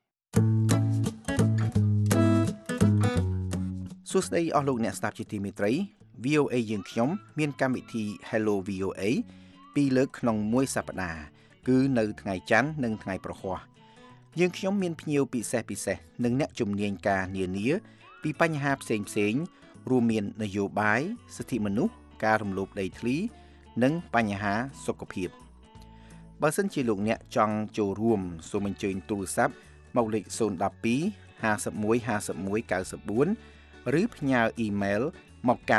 សួស្តីអស់លោកអ្នកស្ដាប់ជាទីមេត្រី VOA យើងខ្ញុំមានកម្មវិធី Hello VOA ពីរលើកក្នុងមួយសប្តាហ៍គឺនៅថ្ងៃច័ន្ទនិងថ្ងៃប្រហ័សយើងខ្ញុំមានភ្ញៀវពិសេសនិងអ្នកជំនាញការនានាពីបញ្ហាផ្សេងរួមមាននយោបាយសិទ្ធិមនុស្សការរំលោភដីធ្លីនិងបញ្ហាសុខភាពបើសិនជាលោកអ្នកចង់ចូលរួមសូមអញ្ជើញទូរស័ព្ទមកលេខ012 51 51 94ឬផ្ញើអ៊ីមែលមកកាន់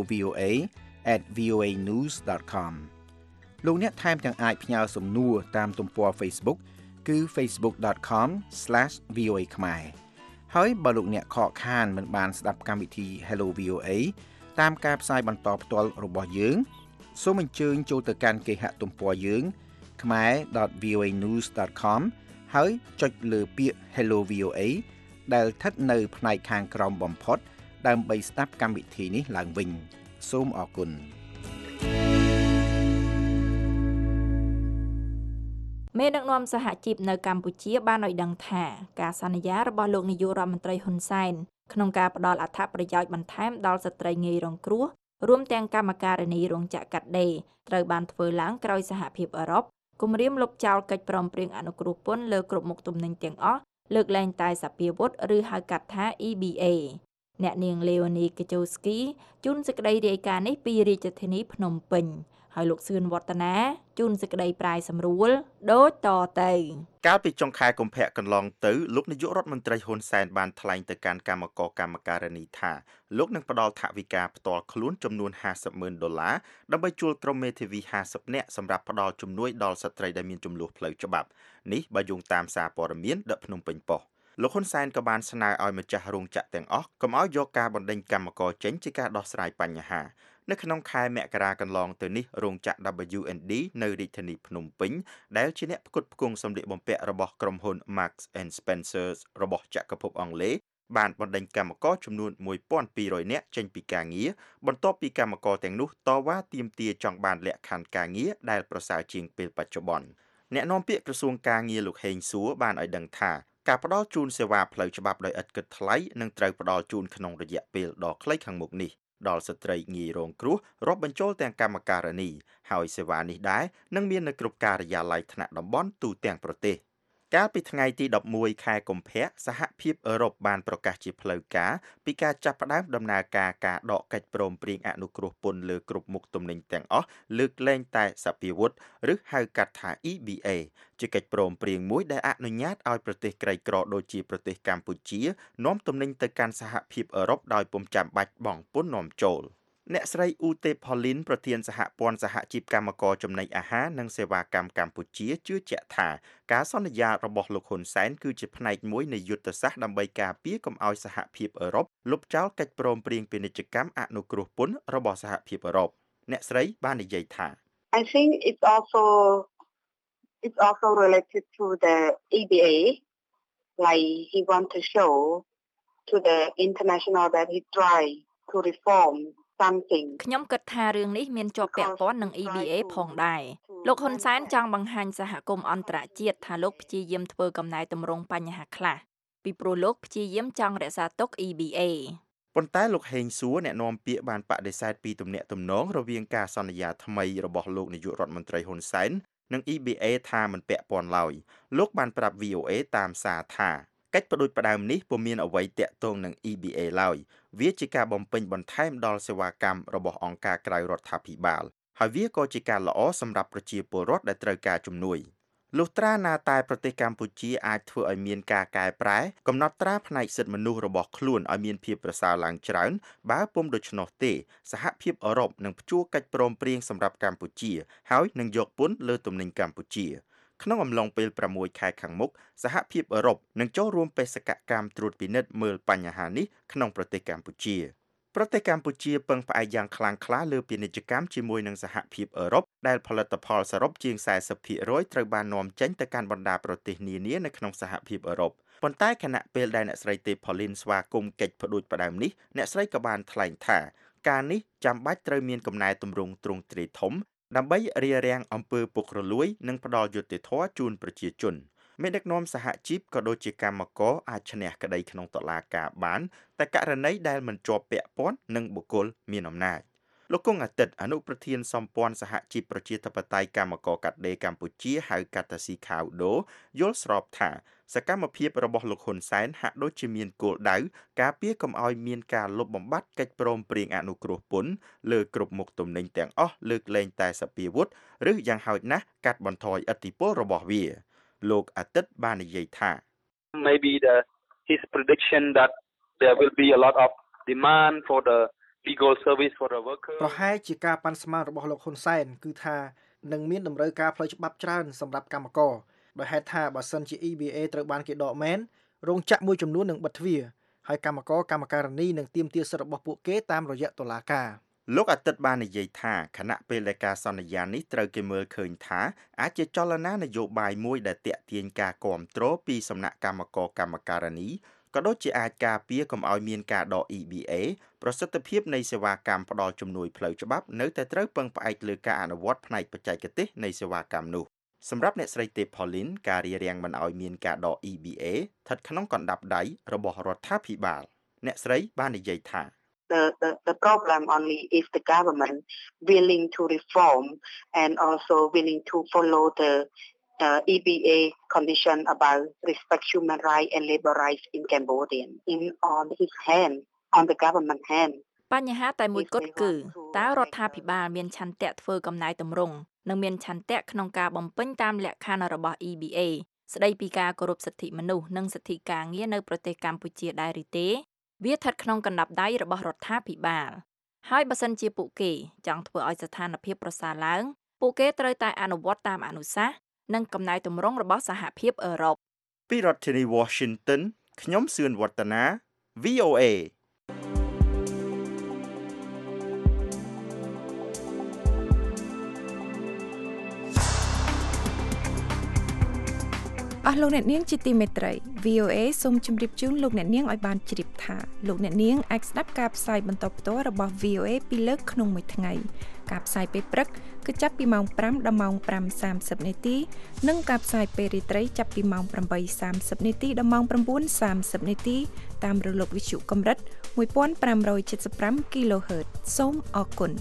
hellovoa@voanews.com លោកអ្នកថែមទាំងអាចផ្ញើសំណួរតាមទំព័រ Facebook គឺ facebook.com/voa ខ្មែរហើយបើលោកអ្នកខកខានមិនបានស្ដាប់កម្មវិធី Hello VOA តាមការផ្សាយបន្តផ្ទាល់របស់យើងសូមអញ្ជើញចូលទៅកាន់គេហទំព័រយើង khmer.voanews.com ហើយចុចលើពាក្យ Hello VOA ដែលស្ថិតនៅផ្នែកខាងក្រោមបំផុតដើម្បីស្ដាប់កម្មវិធីនេះឡើងវិញសូមអរគុណមេដឹកនាំសហជីពនៅកម្ពុជាបានឲ្យដឹងថាការសន្យារបស់លោកនាយករដ្ឋមន្ត្រីហ៊ុនសែនក្នុងការផ្ដល់អត្ថប្រយោជន៍បន្ថែមដល់ស្ត្រីងាយរងគ្រោះរួមទាំងកម្មការិនីរោងចក្រកាត់ដេរត្រូវបានធ្វើឡើងក្រោយសហភាពអឺរ៉ុបគម្រាមលុបចោលកិច្ចព្រមព្រៀងអនុគ្រោះពន្ធលើគ្រប់មុខទំនិញទាំងអស់លើកលែងតែសភាវុធឬហៅកាត់ថា EBA អ្នកនាង Leonie Kachowski ជូនសេចក្តីរាយការណ៍នេះពីរាជធានីភ្នំពេញហើយលោកសឿនវឌ្ឍនាជូនសេចក្តីប្រាយសម្រួលដូចតទៅកាលពីចុងខែកុម្ភៈកន្លងទៅលោកនាយករដ្ឋមន្ត្រីហ៊ុនសែនបានថ្លែងទៅកាន់គណៈកម្មការនីថាលោកនឹងផ្ដល់ថវិកាផ្ទាល់ខ្លួនចំនួន$50,000ដើម្បីជួលក្រុមមេធាវី50នាក់សម្រាប់ផ្ដល់ជំនួយដល់ស្ត្រីដែលមានចំនួនផ្លូវច្បាប់នេះបើយោងតាមសារព័ត៌មានដឹកភ្នំពេញប៉ុស្តិ៍លោកហ៊ុនសែនក៏បានស្នើឲ្យម្ចាស់រោងចក្រទាំងអស់កុំឲ្យយកការបណ្តេញកម្មករចេញជាការដោះស្រាយបញ្ហានៅក្នុងខែមករាកន្លងទៅនេះរោងចក្រ W&D នៅរាជធានីភ្នំពេញដែលជាអ្នកផ្គត់ផ្គង់សម្លៀកបំពាក់របស់ក្រុមហ៊ុន Marks and Spencer របស់ចក្រភពអង់គ្លេសបានបណ្តេញកម្មករចំនួន1200នាក់ចេញពីការងារបន្ទាប់ពីកម្មករទាំងនោះតវ៉ាទាមទារចង់បានលក្ខខណ្ឌការងារដែលប្រសើរជាងពេលបច្ចុប្បន្នអ្នកនាំពាក្យក្រសួងការងារលោកហេងសួរបានឲ្យដឹងថាការផ្ដល់ជូនសេវាផ្លូវច្បាប់ដោយឥតគិតថ្លៃនឹងត្រូវផ្ដល់ជូនក្នុងរយៈពេលដ៏ខ្លីខាងមុខនេះដល់ស្ត្រីងាយរងគ្រោះរាប់បញ្ចូលទាំងកម្មការិនីហើយសេវានេះដែរនឹងមាននៅគ្រប់ការិយាល័យថ្នាក់តំបន់ទូទាំងប្រទេសកាលពីថ្ងៃទី11ខែកុម្ភៈសហភាពអឺរ៉ុបបានប្រកាសជាផ្លូវការពីការចាប់ផ្ដើមដំណើរការដកកិច្ចព្រមព្រៀងអនុគ្រោះពន្ធលើគ្រប់មុខទំនិញទាំងអស់លើកលែងតែសភាវុធឬហៅកាត់ថា EBA ជាកិច្ចព្រមព្រៀងមួយដែលអនុញ្ញាតឲ្យប្រទេសក្រីក្រដូចជាប្រទេសកម្ពុជានាំទំនិញទៅកាន់សហភាពអឺរ៉ុបដោយពុំចាំបាច់បង់ពន្ធនាំចូលអ្នកស្រីអ៊ូទេផូលីនប្រធានសហព័ន្ធសហជីពកម្មករចំណីអាហារនិងសេវាកម្មកម្ពុជាជឿជាក់ថាការសន្យារបស់លោកហ៊ុនសែនគឺជាផ្នែកមួយនៃយុទ្ធសាស្ត្រដើម្បីការពារកុំឲ្យសហភាពអឺរ៉ុបលុបចោលកិច្ចព្រមព្រៀងពាណិជ្ជកម្មអនុគ្រោះពន្ធរបស់សហភាពអឺរ៉ុបអ្នកស្រីបាននិយាយថា I think it's also related to the EBA like he want to show to the international that he try to reform ខ្ញុំគិតថារឿងនេះមានជាប់ពាក់ព័ន្ធនឹង EBA ផងដែរលោកហ៊ុនសែនចង់បង្ហាញសហគមន៍អន្តរជាតិថាលោកព្យាយាមធ្វើកំណែតម្រង់បញ្ហាខ្លះពីព្រោះលោកព្យាយាមចង់រក្សាទុក EBA ប៉ុន្តែលោកហេងសួរអ្នកនាំពាក្យបានបដិសេធពីទំនាក់ទំនងរវាងការសន្យាថ្មីរបស់លោកនាយករដ្ឋមន្ត្រីហ៊ុនសែននិង EBA ថាមិនពាក់ព័ន្ធឡើយលោកបានប្រាប់ VOA តាមសារថាកិច្ចផ្ដួចផ្ដើមនេះពុំមានអ្វីទាក់ទងនឹង EBA ឡើយវាជាការបំពេញបន្ថែមដល់សេវាកម្មរបស់អង្គការក្រៅរដ្ឋាភិបាលហើយវាក៏ជាការល្អសម្រាប់ប្រជាពលរដ្ឋដែលត្រូវការជំនួយលុះត្រាណាតែប្រទេសកម្ពុជាអាចធ្វើឲ្យមានការកែប្រែកំណត់ត្រាផ្នែកសិទ្ធិមនុស្សរបស់ខ្លួនឲ្យមានភាពប្រសើរឡើងច្រើនបើពុំដូច្នោះទេសហភាពអឺរ៉ុបនឹងព្យួរកិច្ចព្រមព្រៀងសម្រាប់កម្ពុជាហើយនឹងយកពន្ធលើទំនិញកម្ពុជាក្នុងអំឡុងពេល6ខែខាងមុខសហភាពអឺរ៉ុបនឹងចូលរួមបេសកកម្មត្រួតពិនិត្យមើលបញ្ហានេះក្នុងប្រទេសកម្ពុជាប្រទេសកម្ពុជាពឹងផ្អែកយ៉ាងខ្លាំងក្លាលើពាណិជ្ជកម្មជាមួយនឹងសហភាពអឺរ៉ុបដែលផលិតផលសរុបជាង 40% ត្រូវបាននាំចេញទៅកាន់បណ្ដាប្រទេសនានានៅក្នុងសហភាពអឺរ៉ុបប៉ុន្តែខណៈពេលដែលអ្នកស្រីទេផូលីនស្វាគមន៍កិច្ចផ្ដួចផ្ដើមនេះអ្នកស្រីក៏បានថ្លែងថាការនេះចាំបាច់ត្រូវមានកំណែទម្រង់ទ្រង់ទ្រាយធំដើម្បីរារាំងអំពើពុករលួយនិងផ្ដល់យុត្តិធម៌ជូនប្រជាជនមេដឹកនាំសហជីពក៏ដូចជាកម្មករអាចឈ្នះក្តីក្នុងតុលាការបានតែករណីដែលមិនជាប់ពាក់ព័ន្ធនឹងបុគ្គលមានអំណាចលោកគង់អាទិត្យអនុប្រធានសម្ព័ន្ធសហជីពប្រជាធិបតេយ្យកម្មករកាត់ដេរកម្ពុជាហៅកាត់តាស៊ីខាវដូយល់ស្របថាសកម្មភាពរបស់លោកហ៊ុនសែនហាក់ដូចជាមានគោលដៅការពារកុំឲ្យមានការលុបបំបាត់កិច្ចព្រមព្រៀងអនុគ្រោះពន្ធលើគ្រប់មុខទំនិញទាំងអស់លើកលែងតែសភាវុធឬយ៉ាងហោចណាស់កាត់បន្ថយឥទ្ធិពលរបស់វាលោកអាទិត្យបាននិយាយថា Maybe his prediction that there will be a lot of demand for the legal service for the workers ប្រហែលជាការប៉ាន់ស្មានរបស់លោកហ៊ុនសែនគឺថានឹងមានតម្រូវការផ្លូវច្បាប់ច្រើនសម្រាប់កម្មករដោយហេតុថាបើសិនជា EBA ត្រូវបានគេដកមែនរោងចក្រមួយចំនួននឹងបិទទ្វារហើយកម្មការិនីនឹងទាមទារសិទ្ធិរបស់ពួកគេតាមរយៈតុលាការលោកអាទិត្យបាននិយាយថាខណៈពេលដែលការសន្យានេះត្រូវគេមើលឃើញថាអាចជាចលនានយោបាយមួយដែលទាក់ទាញការគាំទ្រពីសំណាក់កម្មការិនីក៏ដូចជាអាចការពារកុំឲ្យមានការដក EBA ប្រសិទ្ធភាពនៃសេវាកម្មផ្ដល់ជំនួយផ្លូវច្បាប់នៅតែត្រូវពឹងផ្អែកលើការអនុវត្តផ្នែកបច្ចេកទេសនៃសេវាកម្មនោះសម្រាប់អ្នកស្រីទេផូលីនការរារាំងមិនឲ្យមានការដក EBA ស្ថិតក្នុងកណ្ដាប់ដៃរបស់រដ្ឋាភិបាលអ្នកស្រីបាននិយាយថា The problem only is the government willing to reform and also willing to follow the EBA condition about respect human rights and labor rights in Cambodia in on his hand, on the government hand. បញ្ហាតែមួយគត់គឺតើរដ្ឋាភិបាលមានឆន្ទៈធ្វើកំណែទម្រង់និងមានឆន្ទៈក្នុងការបំពេញតាមលក្ខខណ្ឌរបស់ EBA ស្ដីពីការគោរពសិទ្ធិមនុស្សនិងសិទ្ធិការងារនៅប្រទេសកម្ពុជាដែរឬទេវាស្ថិតក្នុងកណ្ដាប់ដៃរបស់រដ្ឋាភិបាលហើយបើសិនជាពួកគេចង់ធ្វើឲ្យស្ថានភាពប្រសើរឡើងពួកគេត្រូវតែអនុវត្តតាមអនុសាសន៍និងកំណែទម្រង់របស់សហភាពអឺរ៉ុបពីរដ្ឋធានី Washington ខ្ញុំសឿនវឌ្ឍនា VOA អស់លោកអ្នកនាងជាទីមេត្រី VOA សូមជម្រាបជូនលោកអ្នកនាងឲ្យបានជ្រាបថាលោកអ្នកនាងអាចស្ដាប់ការផ្សាយបន្តផ្ទាល់របស់ VOA ពីរលើកក្នុងមួយថ្ងៃការផ្សាយពេលព្រឹកគឺចាប់ពីម៉ោង 5 ដល់ម៉ោង 5:30 នាទីនិងការផ្សាយពេលរាត្រីចាប់ពីម៉ោង 8:30 នាទីដល់ម៉ោង 9:30 នាទីតាមរលកវិទ្យុកម្រិត 1575 kHz សូមអរគុណ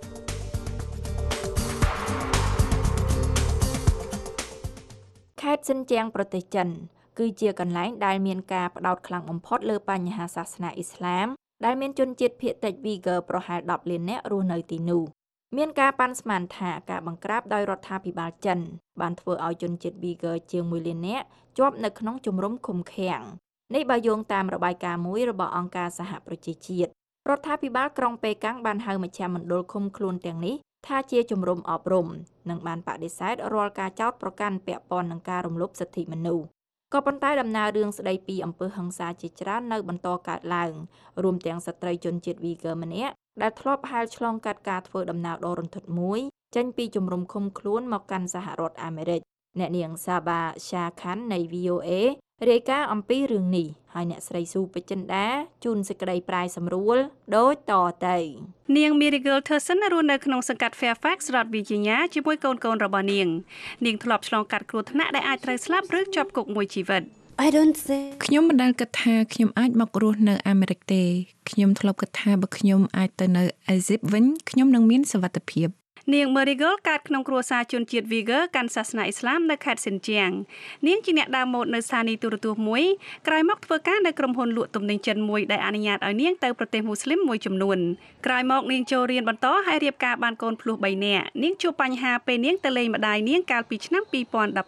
ខេត្តសិនជាងប្រទេសចិនគឺជាកន្លែងដែលមានការផ្ដោតខ្លាំងបំផុតលើបញ្ហាសាសនាអ៊ីស្លាមដែលមានជនជាតិភាគតិច Uyghur ប្រហែល 10 លាននាក់រស់នៅទីនោះមានការប៉ាន់ស្មានថាការបង្ក្រាបដោយរដ្ឋាភិបាលចិនបានធ្វើឲ្យជនជាតិ Uyghur ជាង 1 លាននាក់ជាប់នៅក្នុងជំរំឃុំឃាំងនេះបើយោងតាមរបាយការណ៍មួយរបស់អង្គការសហប្រជាជាតិរដ្ឋាភិបាលក្រុងប៉េកាំងបានហៅមជ្ឈមណ្ឌលឃុំខ្លួនទាំងនេះថាជាជំរំអប់រំនិងបានបដិសេធរាល់ការចោទប្រកាន់ពាក់ព័ន្ធនឹងការរំលោភសិទ្ធិមនុស្សក៏ប៉ុន្តែដំណើររឿងស្ដីពីអំពើហិង្សាជាច្រើននៅបន្តកើតឡើងរួមទាំងស្ត្រីជនជាតិ Uyghur ម្នាក់ដែលធ្លាប់ហែលឆ្លងកាត់ការធ្វើដំណើរដ៏រន្ធត់មួយចេញពីជំរំឃុំខ្លួនមកកាន់សហរដ្ឋអាមេរិកអ្នកនាងសាបាឆាខាន់នៃ VOA រាយការណ៍អំពីរឿងនេះហើយអ្នកស្រីស៊ូពេជ្រចិន្តាជូនសេចក្តីប្រាយសម្រួលដូចតទៅនាង Miracle Thurston រស់នៅក្នុងសង្កាត់ Fairfax រដ្ឋ Virginia ជាមួយកូនៗរបស់នាងធ្លាប់ឆ្លងកាត់គ្រោះថ្នាក់ដែលអាចត្រូវស្លាប់ឬជាប់គុកមួយជីវិតខ្ញុំមិនដែលគិតថាខ្ញុំអាចមករស់នៅអាមេរិកទេខ្ញុំធ្លាប់គិតថាបើខ្ញុំអាចទៅនៅអេស៊ីបវិញខ្ញុំនឹងមានសុវត្ថិភាពនាង Miracle កើតក្នុងគ្រួសារជនជាតិ Uyghur កាន់សាសនាអ៊ីស្លាមនៅខេត្តសិនជាងនាងជាអ្នកដើមម៉ូដនៅស្ថានីយទូរទស្សន៍មួយក្រោយមកធ្វើការនៅក្រុមហ៊ុនលក់ទំនិញចិនមួយដែលអនុញ្ញាតឲ្យនាងទៅប្រទេសមូស្លីមមួយចំនួនក្រោយមកនាងចូលរៀនបន្តហើយរៀបការបានកូនភ្លោះ3នាក់នាងជួបបញ្ហាពេលនាងទៅលេងម្ដាយនាងកាលពីឆ្នាំ2015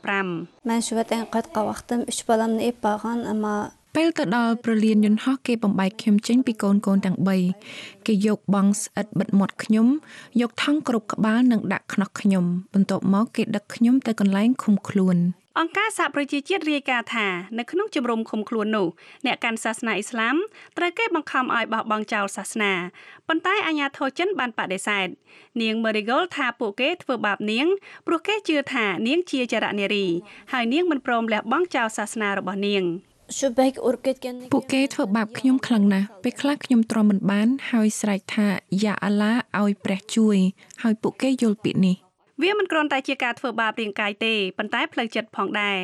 ពេលទៅដល់ប្រលានយន្តហោះគេបំបែកខ្ញុំចេញពីកូនទាំង3គេយកបង់ស្អិតបិទមាត់ខ្ញុំយកថង់គ្រប់ក្បាលនិងដាក់ខ្នោះខ្ញុំបន្ទាប់មកគេដឹកខ្ញុំទៅកន្លែងឃុំខ្លួនអង្គការសហប្រជាជាតិរាយការណ៍ថានៅក្នុងជំរំឃុំខ្លួននោះអ្នកកាន់សាសនាអ៊ីស្លាមត្រូវគេបង្ខំឲ្យបោះបង់ចោលសាសនាប៉ុន្តែអាជ្ញាធរចិនបានបដិសេធនាង Marigold ថាពួកគេធ្វើបាបនាងព្រោះគេជឿថានាងជាចរនារីហើយនាងមិនព្រមលះបង់ចោលសាសនារបស់នាងពួកគេធ្វើបាបខ្ញុំខ្លាំងណាស់ពេលខ្លះខ្ញុំទ្រាំមិនបានហើយស្រែកថាយ៉ាអាឡាឲ្យព្រះជួយហើយពួកគេយល់ពាក្យនេះវាមិនគ្រាន់តែជាការធ្វើបាបរាងកាយទេប៉ុន្តែផ្លូវចិត្តផងដែរ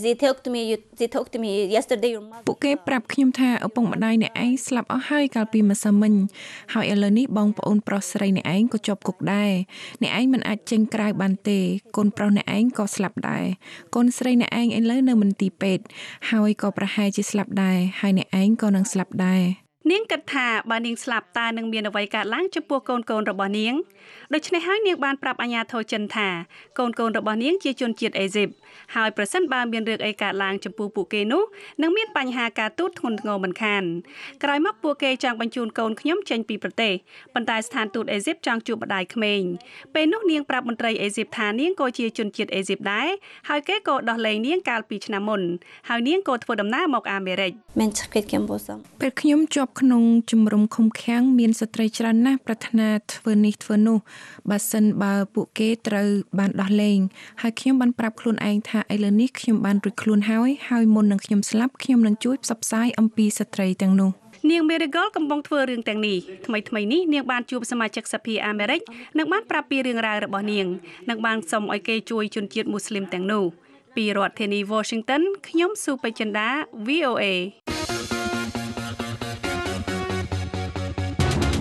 ពួកគេប្រាប់ខ្ញុំថាឪពុកម្ដាយអ្នកឯងស្លាប់អស់ហើយកាលពីម្សិលមិញហើយឥឡូវនេះបងប្អូនប្រុសស្រីអ្នកឯងក៏ជាប់គុកដែរអ្នកឯងមិនអាចចេញក្រៅបានទេកូនប្រុសអ្នកឯងក៏ស្លាប់ដែរកូនស្រីអ្នកឯងឥឡូវនៅមន្ទីរពេទ្យហើយក៏ប្រហែលជាស្លាប់ដែរហើយអ្នកឯងក៏នឹងស្លាប់ដែរនាងគិតថាបើនាងស្លាប់តើនឹងមានអ្វីកើតឡើងចំពោះកូនរបស់នាងដូច្នេះហើយនាងបានប្រាប់អាជ្ញាធរចិនថាកូនរបស់នាងជាជនជាតិអេស៊ីបហើយប្រសិនបើមានរឿងអីកើតឡើងចំពោះពួកគេនោះនឹងមានបញ្ហាការទូតធ្ងន់ធ្ងរមិនខានក្រោយមកពួកគេចង់បញ្ជូនកូនខ្ញុំចេញពីប្រទេសប៉ុន្តែស្ថានទូតអេស៊ីបចង់ជួបម្ដាយក្មេងពេលនោះនាងប្រាប់មន្ត្រីអេស៊ីបថានាងក៏ជាជនជាតិអេស៊ីបដែរហើយគេក៏ដោះលែងនាងកាលពីឆ្នាំមុនហើយនាងក៏ធ្វើដំណើរមកអាមេរិកពេលខ្ញុំជាប់ក្នុងជំរំឃុំឃាំងមានស្ត្រីច្រើនណាស់ប្រាថ្នាធ្វើនេះធ្វើនោះបើសិនបើពួកគេត្រូវបានដោះលែងហើយខ្ញុំបានប្រាប់ខ្លួនឯងថាឥឡូវនេះខ្ញុំបានរួចខ្លួនហើយមុននឹងខ្ញុំស្លាប់ខ្ញុំនឹងជួយផ្សព្វផ្សាយអំពីស្ត្រីទាំងនោះនាង Marigold កំពុងធ្វើរឿងទាំងនេះថ្មីនេះនាងបានជួបសមាជិកសភាអាមេរិកនិងបានប្រាប់ពីរឿងរ៉ាវរបស់នាងនិងបានសុំឲ្យគេជួយជនជាតិមូស្លីមទាំងនោះពីរដ្ឋធានី Washington ខ្ញុំស៊ូពេជ្រចិន្តា VOA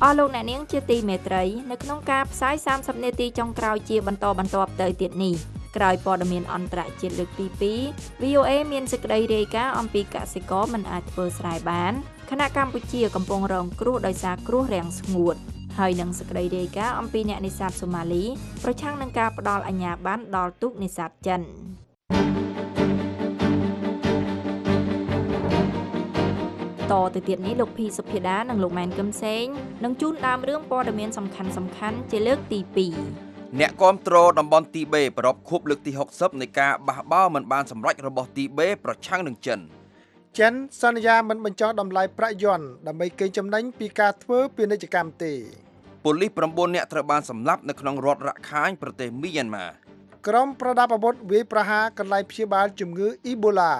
អស់លោកអ្នកនាងជាទីមេត្រីនៅក្នុងការផ្សាយ30នាទីចុងក្រោយជាបន្តបន្ទាប់ទៅទៀតនេះក្រោយព័ត៌មានអន្តរជាតិលើកទី2 VOA មានសេចក្តីរាយការណ៍អំពីកសិករមិនអាចធ្វើស្រែបានខណៈកម្ពុជាកំពុងរងគ្រោះដោយសារគ្រោះរាំងស្ងួតហើយនឹងសេចក្តីរាយការណ៍អំពីអ្នកនេសាទសូម៉ាលីប្រឆាំងនឹងការផ្ដាល់អាជ្ញាប័ណ្ណដល់ទូកនេសាទចិនតទៅទៀតនេះលោកភីសុភាដានិងលោកម៉ែនកឹមសេងនឹងជូនដើមរឿងព័ត៌មានសំខាន់ជាលើកទី2 អ្នកគាំទ្រតំបន់ទីបេប្រពខួបលើកទី60នៃការបះបោរមិនបានសម្រេចរបស់ទីបេប្រឆាំងនឹងចិនសន្យាមិនបញ្ចុះតម្លៃប្រាក់យន្តដើម្បីកេងចំណេញពីការធ្វើពាណិជ្ជកម្មទេប៉ូលីស9នាក់ត្រូវបានសម្លាប់នៅក្នុងរដ្ឋរ៉ាខាញប្រទេសមីយ៉ាន់ម៉ាក្រុមប្រដាប់អាវុធវាយប្រហារកន្លែងព្យាបាលជំងឺអ៊ីបូឡា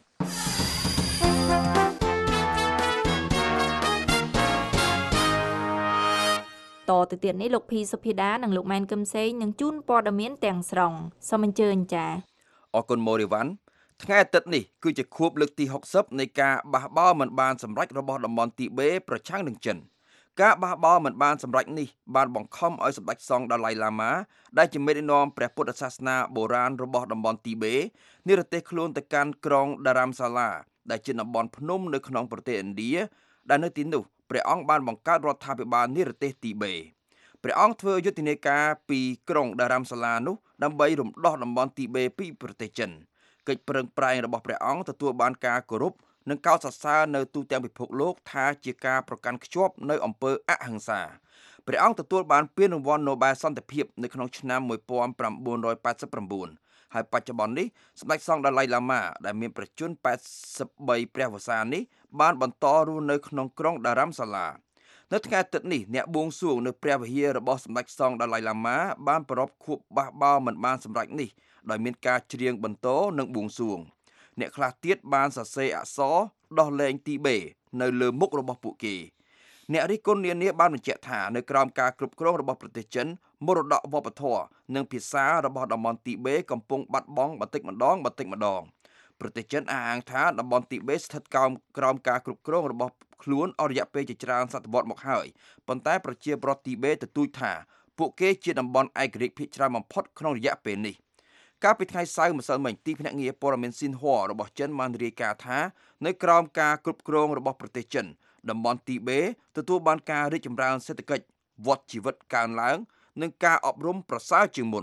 តទៅទៀតនេះលោកភីសុភាដានិងលោកម៉ែនកឹមសេងនឹងជូនព័ត៌មានទាំងស្រុងសូមអញ្ជើញចា៎អរគុណម៉ូរីវ៉ាន់ថ្ងៃអាទិត្យនេះគឺជាខួបលើកទី60នៃការបះបោរមិនបានសម្រេចរបស់តំបន់ទីបេប្រឆាំងនឹងចិនការបះបោរមិនបានសម្រេចនេះបានបង្ខំឲ្យសម្ដេចសង្ឃដាឡៃឡាម៉ាដែលជាមេដឹកនាំព្រះពុទ្ធសាសនាបុរាណរបស់តំបន់ទីបេនិរទេសខ្លួនទៅកាន់ក្រុងដារ៉ាំសាឡាដែលជាតំបន់ភ្នំនៅក្នុងប្រទេសឥណ្ឌាដែលនៅទីនោះព្រះអង្គបានបង្កើតរដ្ឋាភិបាលនិរទេសទីបេព្រះអង្គធ្វើយុទ្ធនាការពីក្រុងដារ៉ាំសាឡានោះដើម្បីរំដោះតំបន់ទីបេពីប្រទេសចិនកិច្ចប្រឹងប្រែងរបស់ព្រះអង្គទទួលបានការគោរពនិងកោតសរសើរនៅទូទាំងពិភពលោកថាជាការប្រកាន់ខ្ជាប់នៅអំពើអហិង្សាព្រះអង្គទទួលបានពានរង្វាន់ Nobel សន្តិភាពនៅក្នុងឆ្នាំ1989ហើយបច្ចុប្បន្ននេះសម្ដេចសង្ឃដាឡៃឡាម៉ាដែលមានប្រជញ្ញ83ព្រះវស្សានេះបានបន្តរស់នៅក្នុងក្រុងដារ៉ាំសាឡានៅថ្ងៃអាទិត្យនេះអ្នកបួងសួងនៅព្រះវិហាររបស់សម្ដេចសង្ឃដាឡៃឡាម៉ាបានប្រារព្ធខួបបះបោរមិនបានសម្រេចនេះដោយមានការច្រៀងបន្ទរនិងបួងសួងអ្នកខ្លះទៀតបានសរសេរអក្សរដោះលែងទីបេនៅលើមុខរបស់ពួកគេអ្នករិះគន់នានាបានបញ្ជាក់ថានៅក្រោមការគ្រប់គ្រងរបស់ប្រទេសចិនមរតកវប្បធម៌និងភាសារបស់តំបន់ទីបេកំពុងបាត់បង់បន្តិចម្ដងប្រទេសចិនអះអាងថាតំបន់ទីបេស្ថិតក្រោមការគ្រប់គ្រងរបស់ខ្លួនអស់រយៈពេលជាច្រើនសតវត្សមកហើយប៉ុន្តែប្រជាពលរដ្ឋទីបេទទូចថាពួកគេជាតំបន់ឯករាជ្យភាគច្រើនបំផុតក្នុងរយៈពេលនេះកាលពីថ្ងៃសៅរ៍ម្សិលមិញទីភ្នាក់ងារព័ត៌មានស៊ីនហួររបស់ចិនបានរាយការណ៍ថានៅក្រោមការគ្រប់គ្រងរបស់ប្រទេសចិនតំបន់ទីបេទទួលបានការរីកចម្រើនសេដ្ឋកិច្ចវដ្តជីវិតកើនឡើងនិងការអប់រំប្រសើរជាងមុន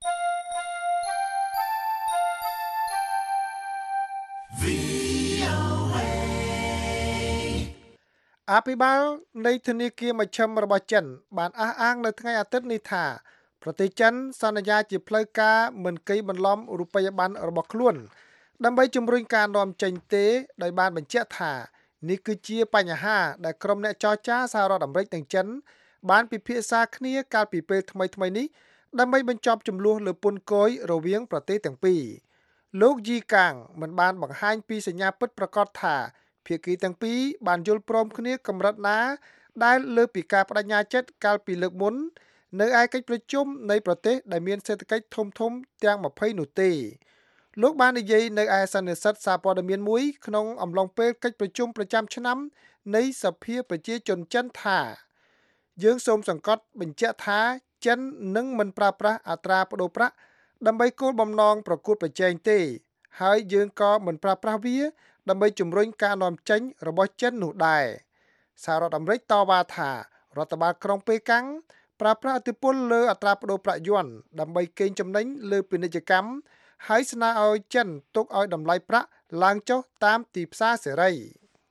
អភិបាលនៃធនាគារមជ្ឈិមរបស់ចិនបានអះអាងនៅថ្ងៃអាទិត្យនេះថាប្រទេសចិនសន្យាជាផ្លូវការមិនកេងបន្លំរូបិយប័ណ្ណរបស់ខ្លួនដើម្បីជំរុញការនាំចេញទេដោយបានបញ្ជាក់ថានេះគឺជាបញ្ហាដែលក្រុមអ្នកចរចាសហរដ្ឋអាមេរិកនិងចិនបានពិភាក្សាគ្នាកាលពីពេលថ្មីនេះដើម្បីបញ្ចប់ជម្លោះលើពន្ធគយរវាងប្រទេសទាំងពីរលោកយីកាងមិនបានបង្ហាញពីសញ្ញាពិតប្រាកដថាភាគីទាំងពីរបានយល់ព្រមគ្នាកម្រិតណាដែលលើពីការបដិញ្ញាចិត្តកាលពីលើកមុននៅឯកិច្ចប្រជុំនៃប្រទេសដែលមានសេដ្ឋកិច្ចធំទាំង20នោះទេលោកបាននិយាយនៅឯសន្និសីទសារព័ត៌មានមួយក្នុងអំឡុងពេលកិច្ចប្រជុំប្រចាំឆ្នាំនៃសភាប្រជាជនចិនថាយើងសូមសង្កត់បញ្ជាក់ថាចិននឹងមិនប្រើប្រាស់អត្រាប្តូរប្រាក់ដើម្បីគោលបំណងប្រកួតប្រជែងទេហើយយើងក៏មិនប្រើប្រាស់វាដើម្បីជំរុញការនាំចេញរបស់ចិននោះដែរសហរដ្ឋអាមេរិកតវ៉ាថារដ្ឋបាលក្រុងប៉េកាំងប្រើប្រាស់ឥទ្ធិពលលើអត្រាប្តូរប្រាក់យួនដើម្បីកេងចំណេញលើពាណិជ្ជកម្មហើយស្នើឲ្យចិនទុកឲ្យតម្លៃប្រាក់ឡើងចុះតាមទីផ្សារសេរី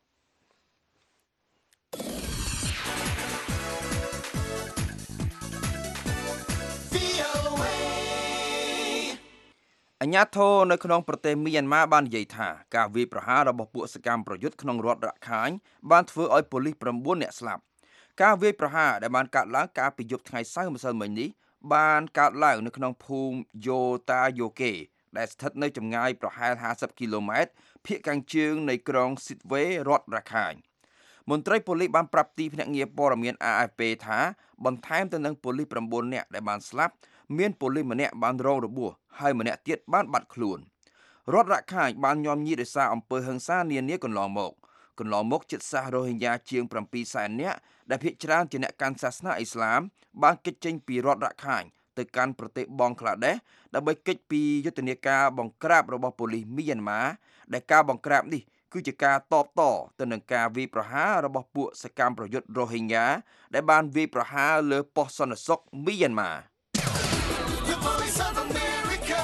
អាជ្ញាធរនៅក្នុងប្រទេសមីយ៉ាន់ម៉ាបាននិយាយថាការវាយប្រហាររបស់ពួកសកម្មប្រយុទ្ធក្នុងរដ្ឋរ៉ាខាញបានធ្វើឲ្យប៉ូលីស9នាក់ស្លាប់ការវាយប្រហារដែលបានកើតឡើងកាលពីយប់ថ្ងៃសៅរ៍ម្សិលមិញនេះបានកើតឡើងនៅក្នុងភូមិយ៉ូតាយ៉ូកេដែលស្ថិតនៅចម្ងាយប្រហែល50គីឡូម៉ែត្រភាគខាងជើងនៃក្រុងស៊ីតវេរដ្ឋរ៉ាខាញមន្ត្រីប៉ូលីសបានប្រាប់ទីភ្នាក់ងារព័ត៌មាន AFP ថាបន្ថែមទៅនឹងប៉ូលីស9នាក់ដែលបានស្លាប់មានប៉ូលីសម្នាក់បានរងរបួសហើយម្នាក់ទៀតបានបាត់ខ្លួនរដ្ឋរ៉ាខាញបានញោមញីដោយសារអំពើហិង្សានានាកន្លងមកកន្លងមកចិត្តសាស្ត្ររ៉ូហិញ៉ាជាង700,000 នាក់ដែលភាគច្រើនជាអ្នកកាន់សាសនាអ៊ីស្លាមបានគេចចេញពីរដ្ឋរ៉ាខាញទៅកាន់ប្រទេសបង់ក្លាដេសដើម្បីគេចពីយុទ្ធនាការបង្ក្រាបរបស់ប៉ូលីសមីយ៉ាន់ម៉ាដែលការបង្ក្រាបនេះគឺជាការតបតទៅនឹងការវាយប្រហាររបស់ពួកសកម្មប្រយុទ្ធរ៉ូហិញ៉ាដែលបានវាយប្រហារលើប៉ុស្តិ៍សន្តិសុខមីយ៉ាន់ម៉ា The Voice of America.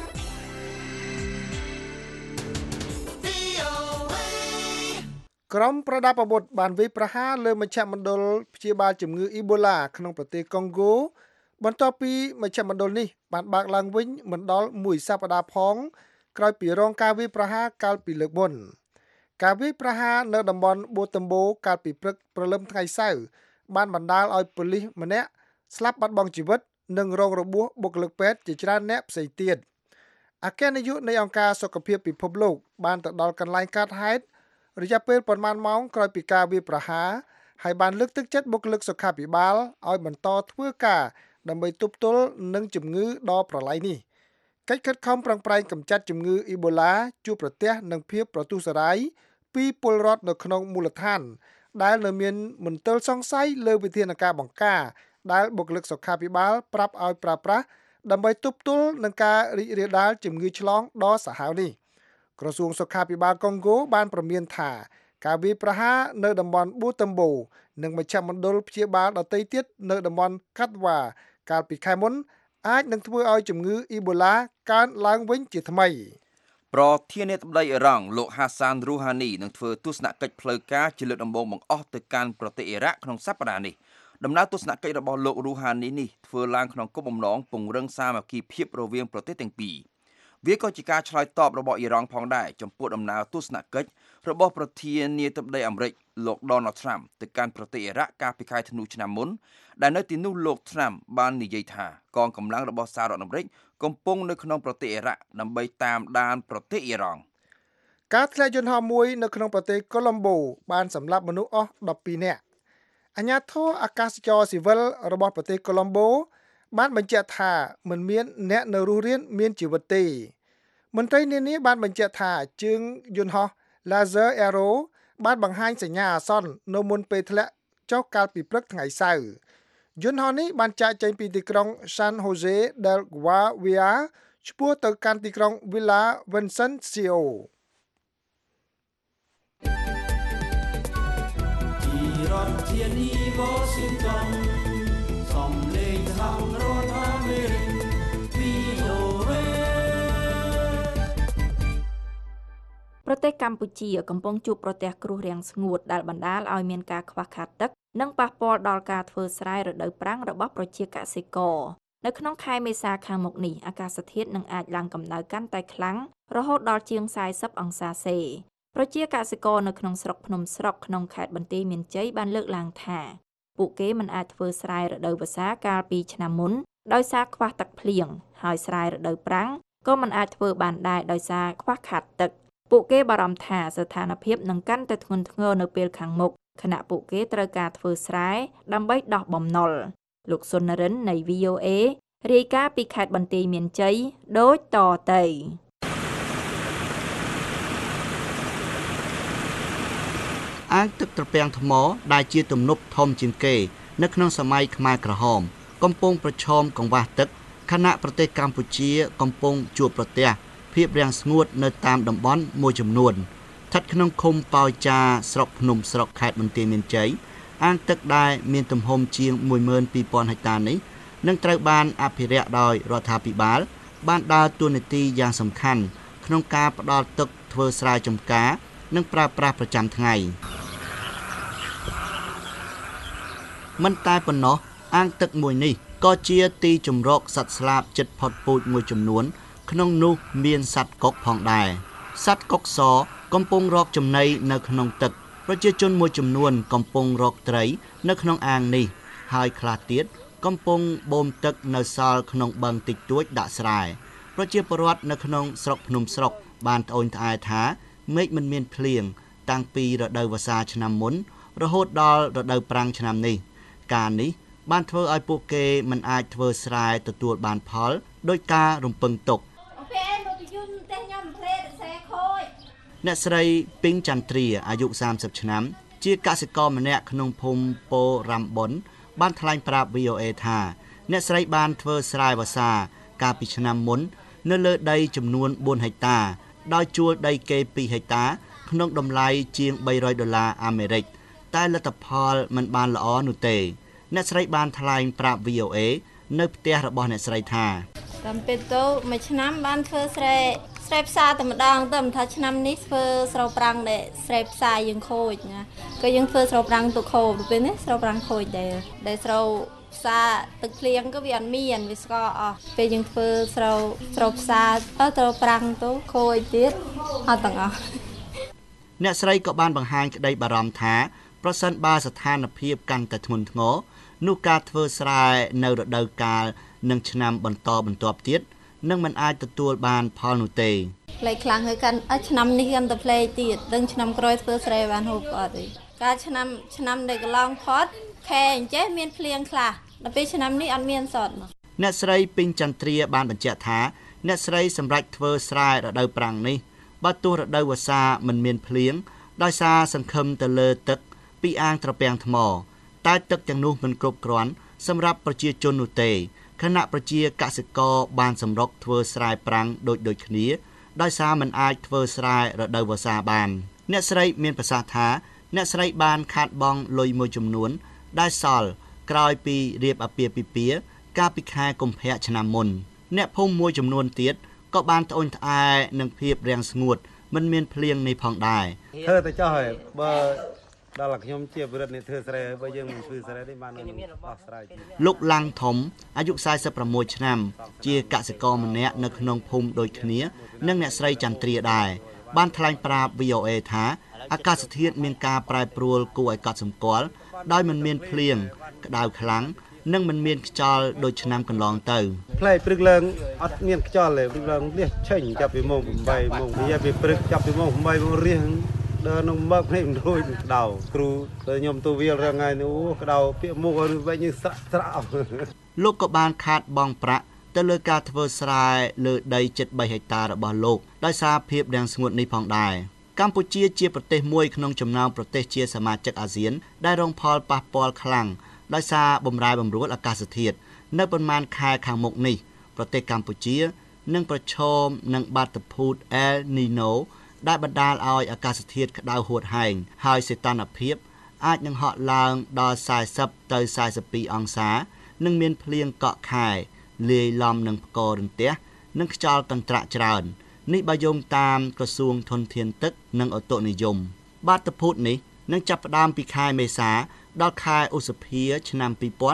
VOA. ក្រុមប្រដាប់អាវុធបានវាយប្រហារលើមជ្ឈមណ្ឌលព្យាបាលជំងឺអ៊ីបូឡាក្នុងប្រទេសកុងហ្គោបន្ទាប់ពីមជ្ឈមណ្ឌលនេះបានបើកឡើងវិញមិនដល់មួយសប្តាហ៍ផងក្រោយពីរងការវាយប្រហារកាលពីលើកមុនការវាយប្រហារនៅតំបន់បូតឹមបូកាលពីព្រឹកព្រលឹមថ្ងៃសៅរ៍បានបណ្ដាលឲ្យប៉ូលីសម្នាក់ស្លាប់បាត់បង់ជីវិតនិងរងរបួសបុគ្គលិកពេទ្យជាច្រើនអ្នកផ្សេងទៀតអគ្គនាយកនៃអង្គការសុខភាពពិភពលោកបានទៅដល់កន្លែងកើតហេតុរយៈពេលប្រមាណម៉ោងក្រោយពីការវាយប្រហារហើយបានលើកទឹកចិត្តបុគ្គលិកសុខាភិបាលឲ្យបន្តធ្វើការដើម្បីទប់ទល់នឹងជំងឺដ៏ប្រឡាយនេះកិច្ចខិតខំប្រឹងប្រែងកម្ចាត់ជំងឺអ៊ីបូឡាជួបប្រទះនឹងភាពប្រទុសរាយពីពលរដ្ឋនៅក្នុងមូលដ្ឋានដែលនៅមានមន្ទិលសង្ស័យលើវិធានការបង្ការដែលបុគ្គលិកសុខាភិបាលប្រាប់ឲ្យប្រើប្រាស់ដើម្បីទប់ទល់នឹងការរីករាលដាលជំងឺឆ្លងដ៏សាហាវនេះក្រសួងសុខាភិបាលកុងហ្គោបានព្រមានថាការវាយប្រហារនៅតំបន់បូតឹមបូនិងមជ្ឈមណ្ឌលព្យាបាលដទៃទៀតនៅតំបន់កាត់វ៉ាកាលពីខែមុនអាចនឹងធ្វើឲ្យជំងឺអ៊ីបូឡាកើនឡើងវិញជាថ្មីប្រធានាធិបតីអ៊ីរ៉ង់លោកហាសានរូហានីនឹងធ្វើទស្សនកិច្ចផ្លូវការជាលើកដំបូងបង្អស់ទៅកាន់ប្រទេសអ៊ីរ៉ាក់ក្នុងសប្តាហ៍នេះដំណើរទស្សនកិច្ចរបស់លោករូហានីនេះធ្វើឡើងក្នុងគោលបំណងពង្រឹងសាមគ្គីភាពរវាងប្រទេសទាំងពីរវាក៏ជាការឆ្លើយតបរបស់អ៊ីរ៉ង់ផងដែរចំពោះដំណើរទស្សនកិច្ចរបស់ប្រធានាធិបតីអាមេរិកលោក Donald Trump ទៅកាន់ប្រទេសអ៊ីរ៉ាក់កាលពីខែធ្នូឆ្នាំមុនដែលនៅទីនោះលោក Trump បាននិយាយថាកងកម្លាំងរបស់សហរដ្ឋអាមេរិកកំពុងនៅក្នុងប្រទេសអ៊ីរ៉ាក់ដើម្បីតាមដានប្រទេសអ៊ីរ៉ង់ការធ្លាក់យន្តហោះមួយនៅក្នុងប្រទេសកូឡុំបូបានសម្លាប់មនុស្សអស់12នាក់អាជ្ញាធរអាកាសចរស៊ីវិលរបស់ប្រទេសកូឡុំបូបានបញ្ជាក់ថាមិនមានអ្នកនៅរស់រានមានជីវិតទេមន្ត្រីនានាបានបញ្ជាក់ថាជើងយន្តហោះ Laser Arrow បានបង្ហាញសញ្ញាអាសន្ននៅមុនពេលធ្លាក់ចុះកាលពីព្រឹកថ្ងៃសៅរ៍យន្តហោះនេះបានចាកចេញពីទីក្រុង San Jose del Guavia ឆ្ពោះទៅកាន់ទីក្រុង Villa Vicencio ពីរដ្ឋធានី Washington សំឡេងសហរដ្ឋអាមេរិក VOA ប្រទេសកម្ពុជាកំពុងជួបប្រទះគ្រោះរាំងស្ងួតដែលបណ្ដាលឲ្យមានការខ្វះខាតទឹកនិងប៉ះពាល់ដល់ការធ្វើស្រែរដូវប្រាំងរបស់ប្រជាកសិករនៅក្នុងខែមេសាខាងមុខនេះអាកាសធាតុនឹងអាចឡើងកម្ដៅកាន់តែខ្លាំងរហូតដល់ជាង40អង្សាសេប្រជាកសិករនៅក្នុងស្រុកភ្នំស្រុកក្នុងខេត្តបន្ទាយមានជ័យបានលើកឡើងថាពួកគេមិនអាចធ្វើស្រែរដូវវស្សាកាលពីឆ្នាំមុនដោយសារខ្វះទឹកភ្លៀងហើយស្រែរដូវប្រាំងក៏មិនអាចធ្វើបានដែរដោយសារខ្វះខាតទឹកពួកគេបារម្ភថាស្ថានភាពនឹងកាន់តែធ្ងន់ធ្ងរនៅពេលខាងមុខខណៈពួកគេត្រូវការធ្វើស្រែដើម្បីដោះបំណុលលោកសុនរិននៃ VOA រាយការណ៍ពីខេត្តបន្ទាយមានជ័យដូចតទៅអាងទឹកត្រពាំងថ្មដែលជាទំនប់ធំជាងគេនៅក្នុងសម័យខ្មែរក្រហមកំពុងប្រឈមកង្វះទឹកខណៈប្រទេសកម្ពុជាកំពុងជួបប្រទះភាពរាំងស្ងួតនៅតាមតំបន់មួយចំនួនស្ថិតក្នុងឃុំប៉ោយចាស្រុកភ្នំស្រុកខេត្តបន្ទាយមានជ័យអាងទឹកដែលមានទំហំជាង 12,000 ហិកតានេះនឹងត្រូវបានអភិរក្សដោយរដ្ឋាភិបាលបានដើរតួនាទីយ៉ាងសំខាន់ក្នុងការផ្ដល់ទឹកធ្វើស្រែចម្ការនិងប្រើប្រាស់ប្រចាំថ្ងៃមិនតែប៉ុណ្ណោះអាងទឹកមួយនេះក៏ជាទីជម្រកសត្វស្លាបជិតផុតពូជមួយចំនួនក្នុងនោះមានសត្វកុកផងដែរសត្វកុកសកំពុងរកចំណីនៅក្នុងទឹកប្រជាជនមួយចំនួនកំពុងរកត្រីនៅក្នុងអាងនេះហើយខ្លះទៀតកំពុងបូមទឹកនៅសល់ក្នុងបឹងតិចតួចដាក់ស្រែប្រជាពលរដ្ឋនៅក្នុងស្រុកភ្នំស្រុកបានត្អូញត្អែថាមេឃមិនមានភ្លៀងតាំងពីរដូវវស្សាឆ្នាំមុនរហូតដល់រដូវប្រាំងឆ្នាំនេះការនេះបានធ្វើឲ្យពួកគេមិនអាចធ្វើស្រែទទួលបានផលដោយការរំពឹងទុកអ្នកស្រីពីងចន្ទ្រាអាយុ30ឆ្នាំជាកសិករម្នាក់ក្នុងភូមិពោរ៉ាំបុនបានថ្លែងប្រាប់ VOA ថាអ្នកស្រីបានធ្វើស្រែវស្សាកាលពីឆ្នាំមុននៅលើដីចំនួន4ហិកតាដោយជួលដីគេ2ហិកតាក្នុងតម្លៃជាង$300អាមេរិកតែលទ្ធផលមិនបានល្អនោះទេអ្នកស្រីបានថ្លែងប្រាប់ VOA នៅផ្ទះរបស់អ្នកស្រីថាតាមពេលទៅមួយឆ្នាំបានធ្វើស្រែផ្សារតែម្ដងទៅមិនថាឆ្នាំនេះធ្វើស្រូវប្រាំងដែលស្រែផ្សារយើងខូចណាក៏យើងធ្វើស្រូវប្រាំងទៅខូចពេលនេះស្រូវប្រាំងខូចដែលស្រូវផ្សារទឹកភ្លៀងក៏វាអត់មានវាស្កអស់ពេលយើងធ្វើស្រូវផ្សារទៅប្រាំងទៅខូចទៀតអត់ទាំងអស់អ្នកស្រីក៏បានបង្ហាញក្តីបារម្ភថាប្រសិនបើស្ថានភាពកាន់តែធ្ងន់ធ្ងរនោះការធ្វើស្រែនៅរដូវកាលនិងឆ្នាំបន្ទាប់ទៀតនឹងមិនអាចទទួលបានផលនោះទេផ្លេកខ្លាំងហើយកាន់ឆ្នាំនេះកាន់តែផ្លេកទៀតដឹងឆ្នាំក្រោយធ្វើស្រែបានហូបអត់ទេកាលឆ្នាំដែលកន្លងផុតខែអញ្ចេះមានភ្លៀងខ្លះដល់ពេលឆ្នាំនេះអត់មានសតមកអ្នកស្រីពីងចន្ទ្រាបានបញ្ជាក់ថាអ្នកស្រីសម្រេចធ្វើស្រែរដូវប្រាំងនេះបើទោះរដូវវស្សាមិនមានភ្លៀងដោយសារសង្ឃឹមទៅលើទឹកពីអាងត្រពាំងថ្មតែទឹកទាំងនោះមិនគ្រប់គ្រាន់សម្រាប់ប្រជាជននោះទេខណៈប្រជាកសិករបានសម្រុកធ្វើស្រែប្រាំងដូចគ្នាដោយសារមិនអាចធ្វើស្រែរដូវវស្សាបានអ្នកស្រីមានប្រសាសន៍ថាអ្នកស្រីបានខាតបង់លុយមួយចំនួនដែលសល់ក្រោយពីរៀបអាពាហ៍ពិពាហ៍កាលពីខែកុម្ភៈឆ្នាំមុនអ្នកភូមិមួយចំនួនទៀតក៏បានត្អូញត្អែនឹងភាពរាំងស្ងួតមិនមានភ្លៀងនេះផងដែរធ្វើតែចោះហើយបើដល់ខ្ញុំជាប្រិទ្ធនេះធ្វើស្រែបើយើងមិនធ្វើស្រែនេះបានអស់ស្រែលោកឡាំងធំអាយុ46ឆ្នាំជាកសិករម្នាក់នៅក្នុងភូមិដូចគ្នានឹងអ្នកស្រីចន្ទ្រាដែរបានថ្លែងប្រាប់ VOA ថាអាកាសធាតុមានការប្រែប្រួលគួរឲ្យកត់សម្គាល់ដោយមិនមានភ្លៀងក្តៅខ្លាំងនិងមិនមានខ្យល់ដូចឆ្នាំកន្លងទៅផ្លែព្រឹកឡើងអត់មានខ្យល់ទេព្រឹកឡើងលះឆេញចាប់ពីម៉ោង8ម៉ោងនិយាយពីព្រឹកចាប់ពីម៉ោង8ម៉ោងរៀងដល់នឹងមកនេះមិនរួចក្តៅគ្រូទៅខ្ញុំទៅវាលរងថ្ងៃនេះក្តៅពាក្យមុខឲ្យវិញយើងស្រាក់លោកក៏បានខាតបង់ប្រាក់ទៅលើការធ្វើស្រែលើដីជិត3ហិកតារបស់លោកដោយសារភាពរាំងស្ងួតនេះផងដែរកម្ពុជាជាប្រទេសមួយក្នុងចំណោមប្រទេសជាសមាជិកអាស៊ានដែលរងផលប៉ះពាល់ខ្លាំងដោយសារបម្រែបម្រួលអាកាសធាតុនៅប៉ុន្មានខែខាងមុខនេះប្រទេសកម្ពុជានឹងប្រឈមនឹងបាតុភូត El Nino ដែលបណ្ដាលឲ្យអាកាសធាតុក្តៅហួតហែងហើយសីតុណ្ហភាពអាចនឹងហក់ឡើងដល់40ទៅ42អង្សានិងមានភ្លៀងកក់ខែលាយឡំនឹងផ្គររន្ទះនិងខ្យល់កន្ត្រាក់ច្រើននេះបើយោងតាមក្រសួងធនធានទឹកនិងឧតុនិយមបាតុភូតនេះនឹងចាប់ផ្ដើមពីខែមេសាដល់ខែឧសភាឆ្នាំ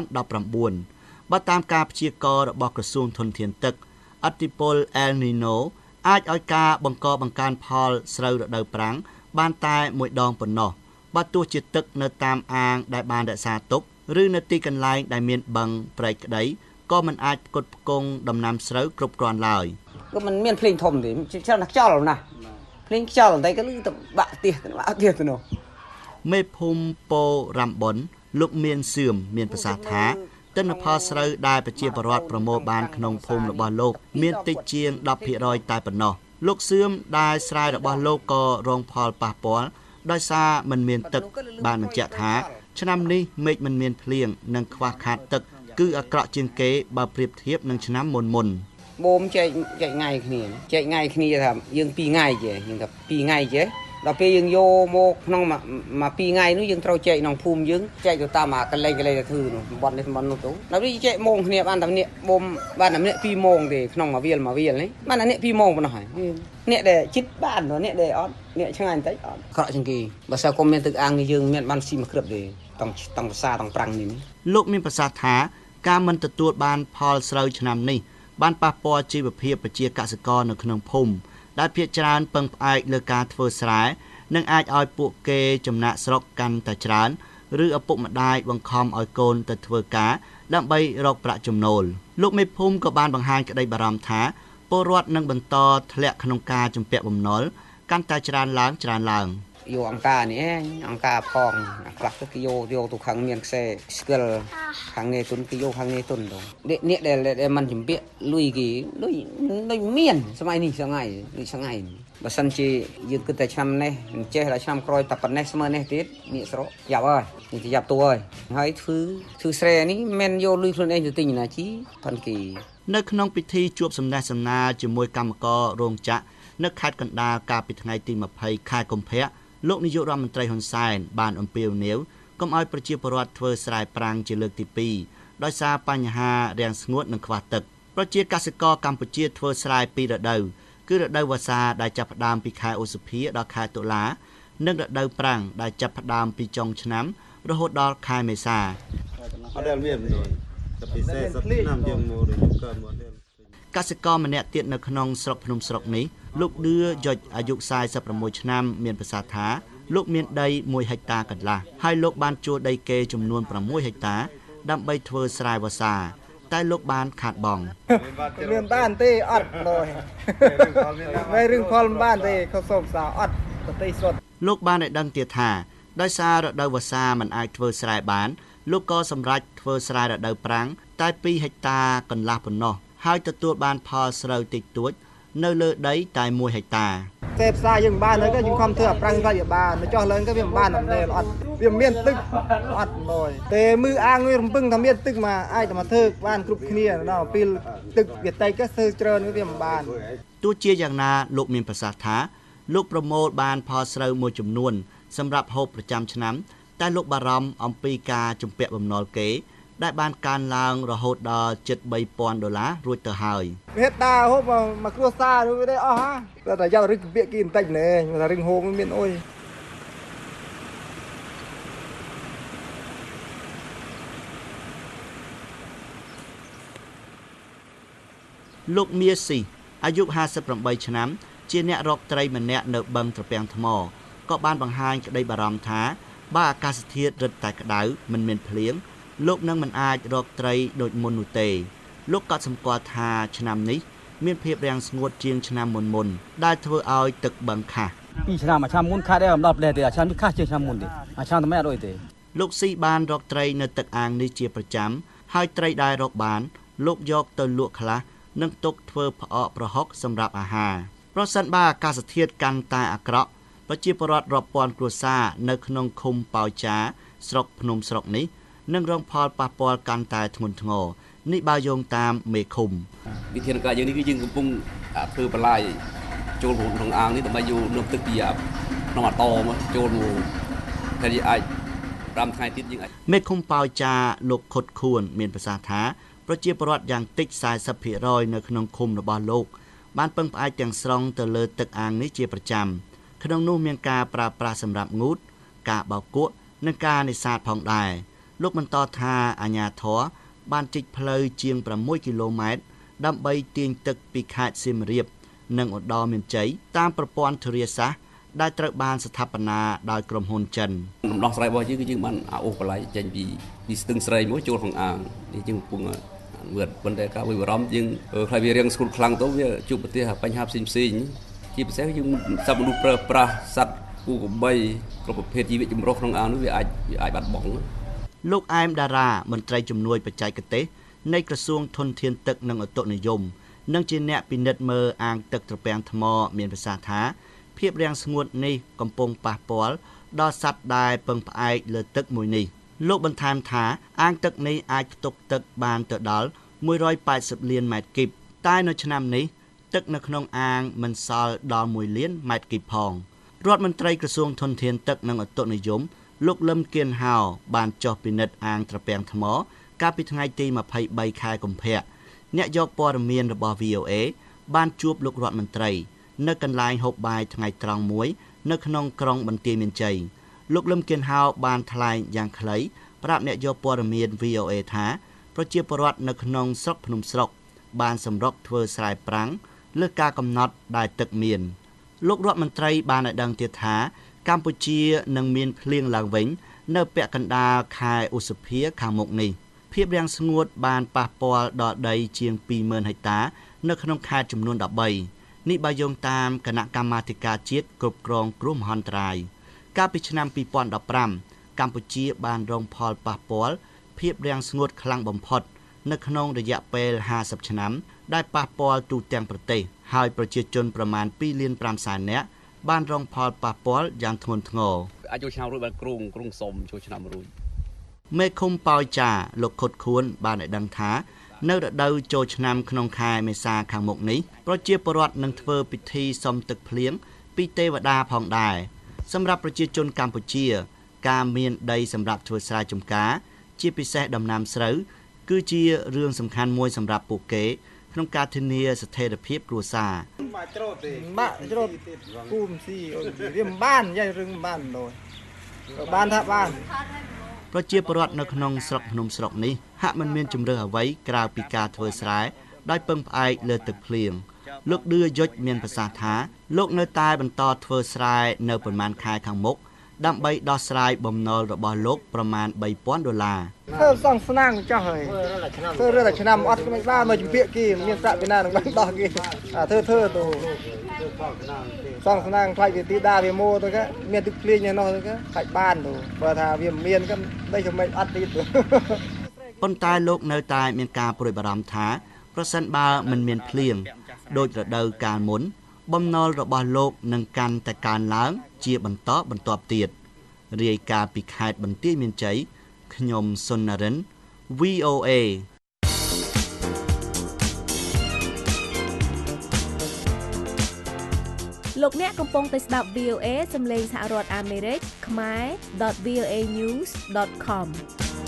2019បើតាមការព្យាករណ៍របស់ក្រសួងធនធានទឹកឥទ្ធិពល El Nino អាចឲ្យការបង្កើនផលស្រូវរដូវប្រាំងបានតែមួយដងប៉ុណ្ណោះបើទោះជាទឹកនៅតាមអាងដែលបានរក្សាទុកឬនៅទីកន្លែងដែលមានបឹងព្រែកក្តីក៏មិនអាចផ្គត់ផ្គង់ដំណាំស្រូវគ្រប់គ្រាន់ឡើយក៏មិនមានភ្លេងធំទេច្រើនតែខ្យល់ណាភ្លេងខ្យល់តែក៏លឺទៅបាក់ទៀសទៅនោះមេភូមិពោរ៉ាំបុនលោកមានសឿមមានប្រសាសន៍ថាទិន្នផលស្រូវដែលប្រជាពលរដ្ឋប្រមូលបានក្នុងភូមិរបស់លោកមានតិចជាង 10% តែប៉ុណ្ណោះលោកសឿមដែលស្រែរបស់លោកក៏រងផលប៉ះពាល់ដោយសារមិនមានទឹកបានបញ្ជាក់ថាឆ្នាំនេះមេឃមិនមានភ្លៀងនិងខ្វះខាតទឹកគឺអាក្រក់ជាងគេបើប្រៀបធៀបនឹងឆ្នាំមុនបូមចែកថ្ងៃគ្នាថាយើង2ថ្ងៃចេះយើងថា2ថ្ងៃចេះដល់ពេលយើងយកមកក្នុងមក2ថ្ងៃនោះយើងត្រូវចែកក្នុងភូមិយើងចែកទៅតាមកន្លែងទៅធ្វើនោះតំបន់នេះនោះទៅដល់ពេលចែកម៉ោងគ្នាបានតែម្នាក់បូមបានតែម្នាក់2ម៉ោងទេក្នុងមួយវាលនេះបានតែអ្នក2ម៉ោងប៉ុណ្ណោះហើយអ្នកដែលជិតបានអ្នកដែលអត់អ្នកឆ្ងាយបន្តិចអត់ក្រក់ជាងគេបើសិនក៏មានទឹកអាំងនេះយើងមានបានស៊ីមួយគ្រាប់ទេតង់ភាសាតង់ប្រាំងនេះលោកមានប្រសាសន៍ថាការមិនទទួលបានផលស្រូវឆ្នាំនេះបានប៉ះពាល់ជីវភាពប្រជាកសិករនៅក្នុងភូមិដែលភាគច្រើនពឹងផ្អែកលើការធ្វើស្រែនិងអាចឲ្យពួកគេចំណាក់ស្រុកកាន់តែច្រើនឬឪពុកម្ដាយបង្ខំឲ្យកូនទៅធ្វើការដើម្បីរកប្រាក់ចំណូលលោកមេភូមិក៏បានបង្ហាញក្តីបារម្ភថាពលរដ្ឋនឹងបន្តធ្លាក់ក្នុងការជំពាក់បំណុលកាន់តែច្រើនឡើងយោអង្ការនេះអង្ការផងខ្លះទៅគេយកទៅខាងមានខ្សែ skill ខាងនេះទុនគេយកខាងនេះទុនទៅនេះដែលมันជំពាក់លុយគេដូចមានសម័យនេះសងៃដូចសងៃបើសិនជាយើងគិតតែឆ្នាំនេះមិនចេះដល់ឆ្នាំក្រោយតែប៉ុណ្ណេះស្មើនេះទៀតនេះស្រកយ៉ាប់ហើយនេះទៅយ៉ាប់តួហើយធ្វើស្រែនេះមិនយកលុយខ្លួនឯងទៅទិញណាជីប៉ុនគេនៅក្នុងពិធីជួបសំណេះសំណាលជាមួយកម្មកររោងចក្រនៅខេត្តកណ្ដាលកាលពីថ្ងៃទី20ខែកុម្ភៈលោកនាយករដ្ឋមន្ត្រីហ៊ុនសែនបានអំពាវនាវកុំឲ្យប្រជាពលរដ្ឋធ្វើស្រែប្រាំងជាលើកទី2ដោយសារបញ្ហារាំងស្ងួតនិងខ្វះទឹកប្រជាកសិករកម្ពុជាធ្វើស្រែពីររដូវគឺរដូវវស្សាដែលចាប់ផ្ដើមពីខែឧសភាដល់ខែតុលានិងរដូវប្រាំងដែលចាប់ផ្ដើមពីចុងឆ្នាំរហូតដល់ខែមេសាអត់ដែលមានតែពី40ឆ្នាំជាងមកឬកើតមកកសិករម្នាក់ទៀតនៅក្នុងស្រុកភ្នំស្រុកនេះលោកឌឿយុចអាយុ46ឆ្នាំមានប្រសាសន៍ថាលោកមានដី1ហិកតាកន្លះហើយលោកបានជួលដីគេចំនួន6ហិកតាដើម្បីធ្វើស្រែវស្សាតែលោកបានខាតបង់មានបានទេអត់ដោយមិនរឿងផលបានទេเขาសុំសារអត់ប្រទេសសុទ្ធលោកបានឲ្យដឹងទៀតថាដោយសាររដូវវស្សាមិនអាចធ្វើស្រែបានលោកក៏សម្រេចធ្វើស្រែរដូវប្រាំងតែ2ហិកតាកន្លះប៉ុណ្ណោះហើយទទួលបានផលស្រូវតិចតួចនៅលើដីតែ1ហិកតាទេផ្សារយើងបានហើយក៏យើងខំធ្វើអាប្រាំងក៏វាបានចុះឡើងក៏វាមិនបានអត់អត់វាមានទឹកអត់ដោយតែមើលអាងវារំពឹងថាមានទឹកមកអាចតែមកធ្វើបានគ្រប់គ្នាដល់ពេលទឹកវាតិចក៏ធ្វើច្រើនវាមិនបានទោះជាយ៉ាងណាលោកមានប្រសាសន៍ថាលោកប្រមូលបានផលស្រូវមួយចំនួនសម្រាប់ហូបប្រចាំឆ្នាំតែលោកបារម្ភអំពីការជំពាក់បំណុលគេដែលបានកើនឡើងរហូតដល់ជិត$3,000រួចទៅហើយហេតុតាហូបមកគ្រួសាររួចទេអស់ហ่าតែយករឹកពាក្យគេបន្តិចណែតែរឹងហូបមានអុយលោកមៀស៊ីអាយុ58ឆ្នាំជាអ្នករកត្រីម្នាក់នៅបឹងត្រពាំងថ្មក៏បានបង្ហាញក្តីបារម្ភថាបើអាកាសធាតុរឹតតែក្តៅមិនមានភ្លៀងលោកនឹងមិនអាចរកត្រីដូចមុននោះទេលោកក៏សម្គាល់ថាឆ្នាំនេះមានភាពរាំងស្ងួតជាងឆ្នាំមុនដែលធ្វើឲ្យទឹកបឹងខាស់ 2ឆ្នាំមុនខាស់ដែរមិនដល់ផ្លែទេឆ្នាំនេះខាស់ជាងឆ្នាំមុនទេឆ្នាំតែមិនអត់ដូចទេលោកស៊ីបានរកត្រីនៅទឹកអាងនេះជាប្រចាំហើយត្រីដែលរកបានលោកយកទៅលក់ខ្លះនិងទុកធ្វើផ្អកប្រហុកសម្រាប់អាហារប្រសិនបើអាកាសធាតុកាន់តែអាក្រក់ប្រជាពលរដ្ឋរាប់ពាន់គ្រួសារនៅក្នុងឃុំប៉ោចាស្រុកភ្នំស្រុកនេះនឹងរងផលប៉ះពាល់កាន់តែធ្ងន់ធ្ងរនេះបើយោងតាមមេឃុំវិធានការយើងនេះគឺយើងកំពុងធ្វើបន្លាយចូលក្នុងអាងនេះដើម្បីយកnướcទឹកពីក្នុងអាតមកចូលមកតែអាច5ថ្ងៃទៀតយើងអាចមេឃុំប៉ោចាលោកខុតខួនមានប្រសាសន៍ថាប្រជាពលរដ្ឋយ៉ាងតិច 40% នៅក្នុងឃុំរបស់លោកបានពឹងផ្អែកទាំងស្រុងទៅលើទឹកអាងនេះជាប្រចាំក្នុងនោះមានការប្រើប្រាស់សម្រាប់ងូតការបោកគក់និងការនេសាទផងដែរលោកបន្តថាអាជ្ញាធរបានជីកផ្លូវជាង6គីឡូម៉ែត្រដើម្បីទាញទឹកពីខេត្តសៀមរាបនិងឧត្តរមានជ័យតាមប្រព័ន្ធធារាសាស្ត្រដែលត្រូវបានស្ថាបនាដោយក្រុមហ៊ុនចិនដំណោះស្រាយរបស់យើងគឺយើងបានអូសបន្លាយចេញពីស្ទឹងស្រីមួយចូលក្នុងអាងនេះយើងកំពុងវត្តប៉ុន្តែការវិបារម្ភយើងខ្លាចវារាំងស្ងួតខ្លាំងទៅវាជួបប្រទះបញ្ហាផ្សេងជាពិសេសយើងសត្វមនុស្សប្រើប្រាស់សត្វគូកបីគ្រប់ប្រភេទជីវៈចម្រុះក្នុងអាងនោះវាអាចបាត់បង់លោកអែមតារាមន្ត្រីជំនួយបច្ចេកទេសនៃក្រសួងធនធានទឹកនិងឧតុនិយមនិងជាអ្នកពិនិត្យមើលអាងទឹកត្រពាំងថ្មមានប្រសាសន៍ថាភាពរាំងស្ងួតនេះកំពុងប៉ះពាល់ដល់សត្វដែលពឹងផ្អែកលើទឹកមួយនេះលោកបន្ថែមថាអាងទឹកនេះអាចផ្ទុកទឹកបានទៅដល់180លានម៉ែត្រគីបតែនៅឆ្នាំនេះទឹកនៅក្នុងអាងមិនសល់ដល់1លានម៉ែត្រគីបផងរដ្ឋមន្ត្រីក្រសួងធនធានទឹកនិងឧតុនិយមលោកលឹមគៀនហៅបានចុះពិនិត្យអាងត្រពាំងថ្មកាលពីថ្ងៃទី23ខែកុម្ភៈអ្នកយកព័ត៌មានរបស់ VOA បានជួបលោករដ្ឋមន្ត្រីនៅកន្លែងហូបបាយថ្ងៃត្រង់មួយនៅក្នុងក្រុងបន្ទាយមានជ័យលោកលឹមគៀនហៅបានថ្លែងយ៉ាងខ្លីប្រាប់អ្នកយកព័ត៌មាន VOA ថាប្រជាពលរដ្ឋនៅក្នុងស្រុកភ្នំស្រុកបានសម្រុកធ្វើស្រែប្រាំងលើការកំណត់ដែលទឹកមានលោករដ្ឋមន្ត្រីបានឲ្យដឹងទៀតថាកម្ពុជានឹងមានភ្លៀងឡើងវិញនៅពាក់កណ្ដាលខែឧសភាខាងមុខនេះភាពរាំងស្ងួតបានប៉ះពាល់ដល់ដីជាង 20,000 ហិកតានៅក្នុងខេត្តចំនួន13នេះបើយោងតាមគណៈកម្មាធិការជាតិគ្រប់គ្រងគ្រោះមហន្តរាយកាលពីឆ្នាំ2015កម្ពុជាបានរងផលប៉ះពាល់ភាពរាំងស្ងួតខ្លាំងបំផុតនៅក្នុងរយៈពេល50ឆ្នាំដែលប៉ះពាល់ទូទាំងប្រទេសហើយប្រជាជនប្រមាណ2.5 លាននាក់បានរងផលប៉ះពាល់យ៉ាងធ្ងន់ធ្ងរអាចចូលឆ្នាំរួចបានគ្រងសុំចូលឆ្នាំរួចមេឃុំប៉ោយចាលោកខុតខួនបានឲ្យដឹងថានៅរដូវចូលឆ្នាំក្នុងខែមេសាខាងមុខនេះប្រជាពលរដ្ឋនឹងធ្វើពិធីសុំទឹកភ្លៀងពីទេវតាផងដែរសម្រាប់ប្រជាជនកម្ពុជាការមានដីសម្រាប់ធ្វើស្រែចម្ការជាពិសេសដំណាំស្រូវគឺជារឿងសំខាន់មួយសម្រាប់ពួកគេក្នុងការធានាស្ថិរភាពគ្រួសារបាក់ច្រូតគូមស៊ីរៀមបានយាយរឿងបានដោយបានថាបានប្រជាពលរដ្ឋនៅក្នុងស្រុកភ្នំស្រុកនេះហាក់មិនមានជំរឿអ្វីក្រៅពីការធ្វើស្រែដោយពឹងផ្អែកលើទឹកភ្លៀងលោកឌឿយុជមានប្រសាសន៍ថាលោកនៅតែបន្តធ្វើស្រែនៅប្រមាណខែខាងមុខដើម្បីដោះស្រាយបំណុលរបស់លោកប្រមាណ$3,000 ធ្វើសងស្នាងចោះហើយធ្វើរឿងតែឆ្នាំអត់មិនបានមកជំពាក់គេមានប្រាក់ពីណានឹងបានដោះគេធ្វើទៅសងស្នាងខ្លាចវាទីដាវាម៉ូទៅគេមានទឹកភ្លៀងឯនោះទៅគេខ្លាចបានទៅបើថាវាមានក៏ដីចំណេញអត់ទៀតប៉ុន្តែលោកនៅតែមានការព្រួយបារម្ភថាប្រសិនបើមិនមានភ្លៀងដូចរដូវកាលមុនបំណុលរបស់លោកនឹងកាន់តែកើនឡើងជាបន្តបន្ទាប់ទៀតរាយការណ៍ពីខេត្តបន្ទាយមានជ័យខ្ញុំសុននរិន VOA លោកអ្នកកំពុងតែស្ដាប់ VOA សំឡេងសហរដ្ឋអាមេរិកខ្មែរ .voanews.com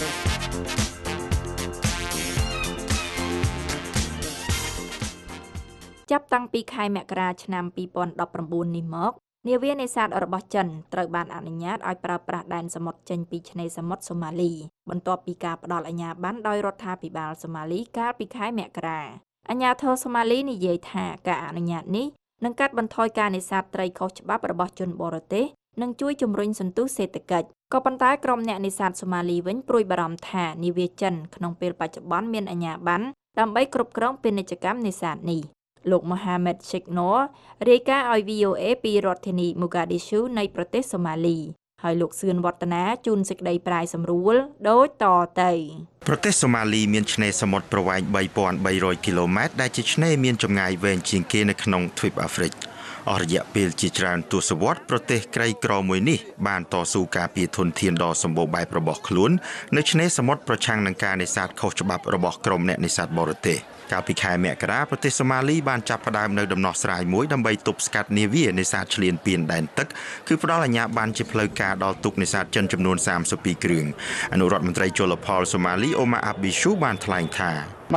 ចាប់តាំងពីខែមករាឆ្នាំ2019នេះមកនាវានេសាទរបស់ចិនត្រូវបានអនុញ្ញាតឲ្យប្រើប្រាស់ដែនសមុទ្រចេញពីឆ្នេរសមុទ្រសូម៉ាលីបន្ទាប់ពីការផ្តល់អាជ្ញាប័ណ្ណដោយរដ្ឋាភិបាលសូម៉ាលីកាលពីខែមករាអាជ្ញាធរសូម៉ាលីនិយាយថាការអនុញ្ញាតនេះនឹងកាត់បន្ថយការនេសាទត្រីខុសច្បាប់របស់ជនបរទេសនិងជួយជំរុញសន្ទុះសេដ្ឋកិច្ចក៏ប៉ុន្តែក្រុមអ្នកនេសាទសូម៉ាលីវិញព្រួយបារម្ភថានាវាចិនក្នុងពេលបច្ចុប្បន្នមានអាជ្ញាប័ណ្ណដើម្បីគ្រប់គ្រងពាណិជ្ជកម្មនេសាទនេះលោក Mohamed Sheikh Noor រាយការណ៍ឲ្យ VOA ពីរដ្ឋធានី Mogadishu នៃប្រទេសសូម៉ាលីហើយលោកសឿនវឌ្ឍនាជូនសេចក្តីប្រាយសម្រួលដូចតទៅប្រទេសសូម៉ាលីមានឆ្នេរសមុទ្រប្រវែង 3,300 គីឡូម៉ែត្រដែលជាឆ្នេរមានចម្ងាយវែងជាងគេនៅក្នុងទ្វីបអាហ្វ្រិកអស់រយៈពេលជាច្រើនទសវត្សរ៍ប្រទេសក្រីក្រមួយនេះបានតស៊ូការពារធនធានដ៏សម្បូរបែបរបស់ខ្លួននៅឆ្នេរសមុទ្រប្រឆាំងនឹងការនេសាទខុសច្បាប់របស់ក្រុមអ្នកនេសាទបរទេសកាលពីខែមករាប្រទេសសូម៉ាលីបានចាប់ផ្ដើមនៅដំណោះស្រាយមួយដើម្បីទប់ស្កាត់នាវានេសាទឈ្លានពានដែនទឹកគឺផ្ដល់អាជ្ញាប័ណ្ណជាផ្លូវការដល់ទូកនេសាទចិនចំនួន32គ្រឿងអនុរដ្ឋមន្ត្រីជលផលសូម៉ាលីអូម៉ាអាប់ប៊ីស៊ូបានថ្លែងថា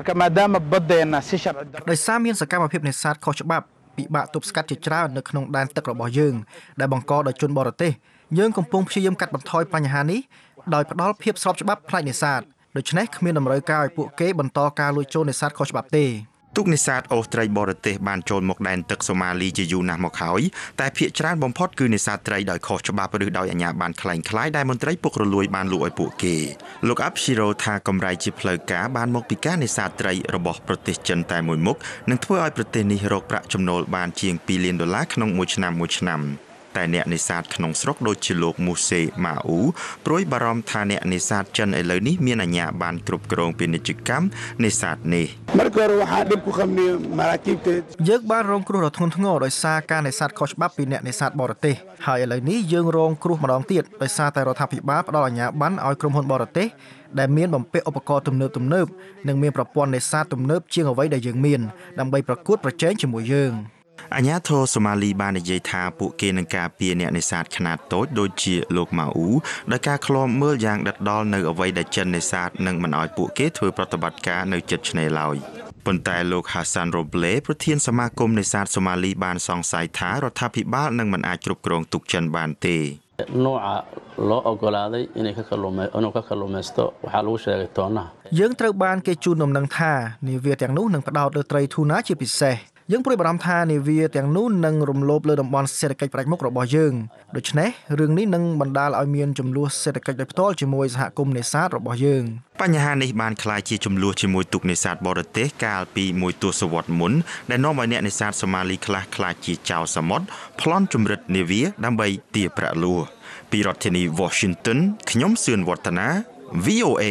ដោយសារមានសកម្មភាពនេសាទខុសច្បាប់ពិបាកទប់ស្កាត់ជាច្រើននៅក្នុងដែនទឹករបស់យើងដែលបង្កដោយជនបរទេសយើងកំពុងព្យាយាមកាត់បន្ថយបញ្ហានេះដោយផ្ដល់ភាពស្របច្បាប់ផ្នែកនេសាទដូច្នេះគ្មានតម្រូវការឲ្យពួកគេបន្តការលួចចូលនេសាទខុសច្បាប់ទេទូកនេសាទអូស្ត្រីបរទេសបានចូលមកដែនទឹកសូម៉ាលីជាយូរណាស់មកហើយតែភាគច្រើនបំផុតគឺនេសាទត្រីដោយខុសច្បាប់ឬដោយអាជ្ញាប័ណ្ណคล้ายៗដែលមន្ត្រីពុករលួយបានលក់ឲ្យពួកគេលោកអាប់ស៊ីរ៉ូថាកម្រៃជាផ្លូវការបានមកពីការនេសាទត្រីរបស់ប្រទេសចិនតែមួយមុខនឹងធ្វើឲ្យប្រទេសនេះរកប្រាក់ចំណូលបានជាង$2 លានក្នុងមួយឆ្នាំតែអ្នកនេសាទក្នុងស្រុកដូចជាលោកមូសេម៉ាអ៊ូព្រួយបារម្ភថាអ្នកនេសាទចិនឥឡូវនេះមានអាជ្ញាប័ណ្ណគ្រប់គ្រងពាណិជ្ជកម្មនេសាទនេះយើងបានរងគ្រោះដ៏ធ្ងន់ធ្ងរដោយសារការនេសាទខុសច្បាប់ពីអ្នកនេសាទបរទេសហើយឥឡូវនេះយើងរងគ្រោះម្ដងទៀតដោយសារតែរដ្ឋាភិបាលផ្ដល់អាជ្ញាប័ណ្ណឲ្យក្រុមហ៊ុនបរទេសដែលមានបំពាក់ឧបករណ៍ទំនើបនិងមានប្រព័ន្ធនេសាទទំនើបជាងអ្វីដែលយើងមានដើម្បីប្រកួតប្រជែងជាមួយយើងអាជ្ញាធរសូម៉ាលីបាននិយាយថាពួកគេនឹងការពារអ្នកនេសាទខ្នាតតូចដូចជាលោកម៉ាអ៊ូដោយការឃ្លាំមើលយ៉ាងដិតដល់នៅអ្វីដែលចិននេសាទនឹងមិនឲ្យពួកគេធ្វើប្រតិបត្តិការនៅជិតឆ្នេរឡើយប៉ុន្តែលោកហាសានរ៉ូប្លេប្រធានសមាគមនេសាទសូម៉ាលីបានសង្ស័យថារដ្ឋាភិបាលនឹងមិនអាចគ្រប់គ្រងទូកចិនបានទេយើងត្រូវបានគេជូនដំណឹងថានាវាទាំងនោះនឹងផ្ដោតលើត្រីទូណាជាពិសេសយើងព្រួយបារម្ភថានាវាទាំងនោះនឹងរំលោភលើតំបន់សេដ្ឋកិច្ចផ្ដាច់មុខរបស់យើងដូច្នេះរឿងនេះនឹងបណ្ដាលឲ្យមានចំនួនសេដ្ឋកិច្ចដោយផ្ទាល់ជាមួយសហគមន៍នេសាទរបស់យើងបញ្ហានេះបានក្លាយជាចំនួនជាមួយទូកនេសាទបរទេសកាលពីមួយទសវត្សរ៍មុនដែលនាំឲ្យអ្នកនេសាទសូម៉ាលីខ្លះខ្លាចជាចៅសមុទ្រប្លន់ជំរិតនាវាដើម្បីទារប្រាក់លួសពីរដ្ឋធានី Washington ខ្ញុំសឿនវឌ្ឍនា VOA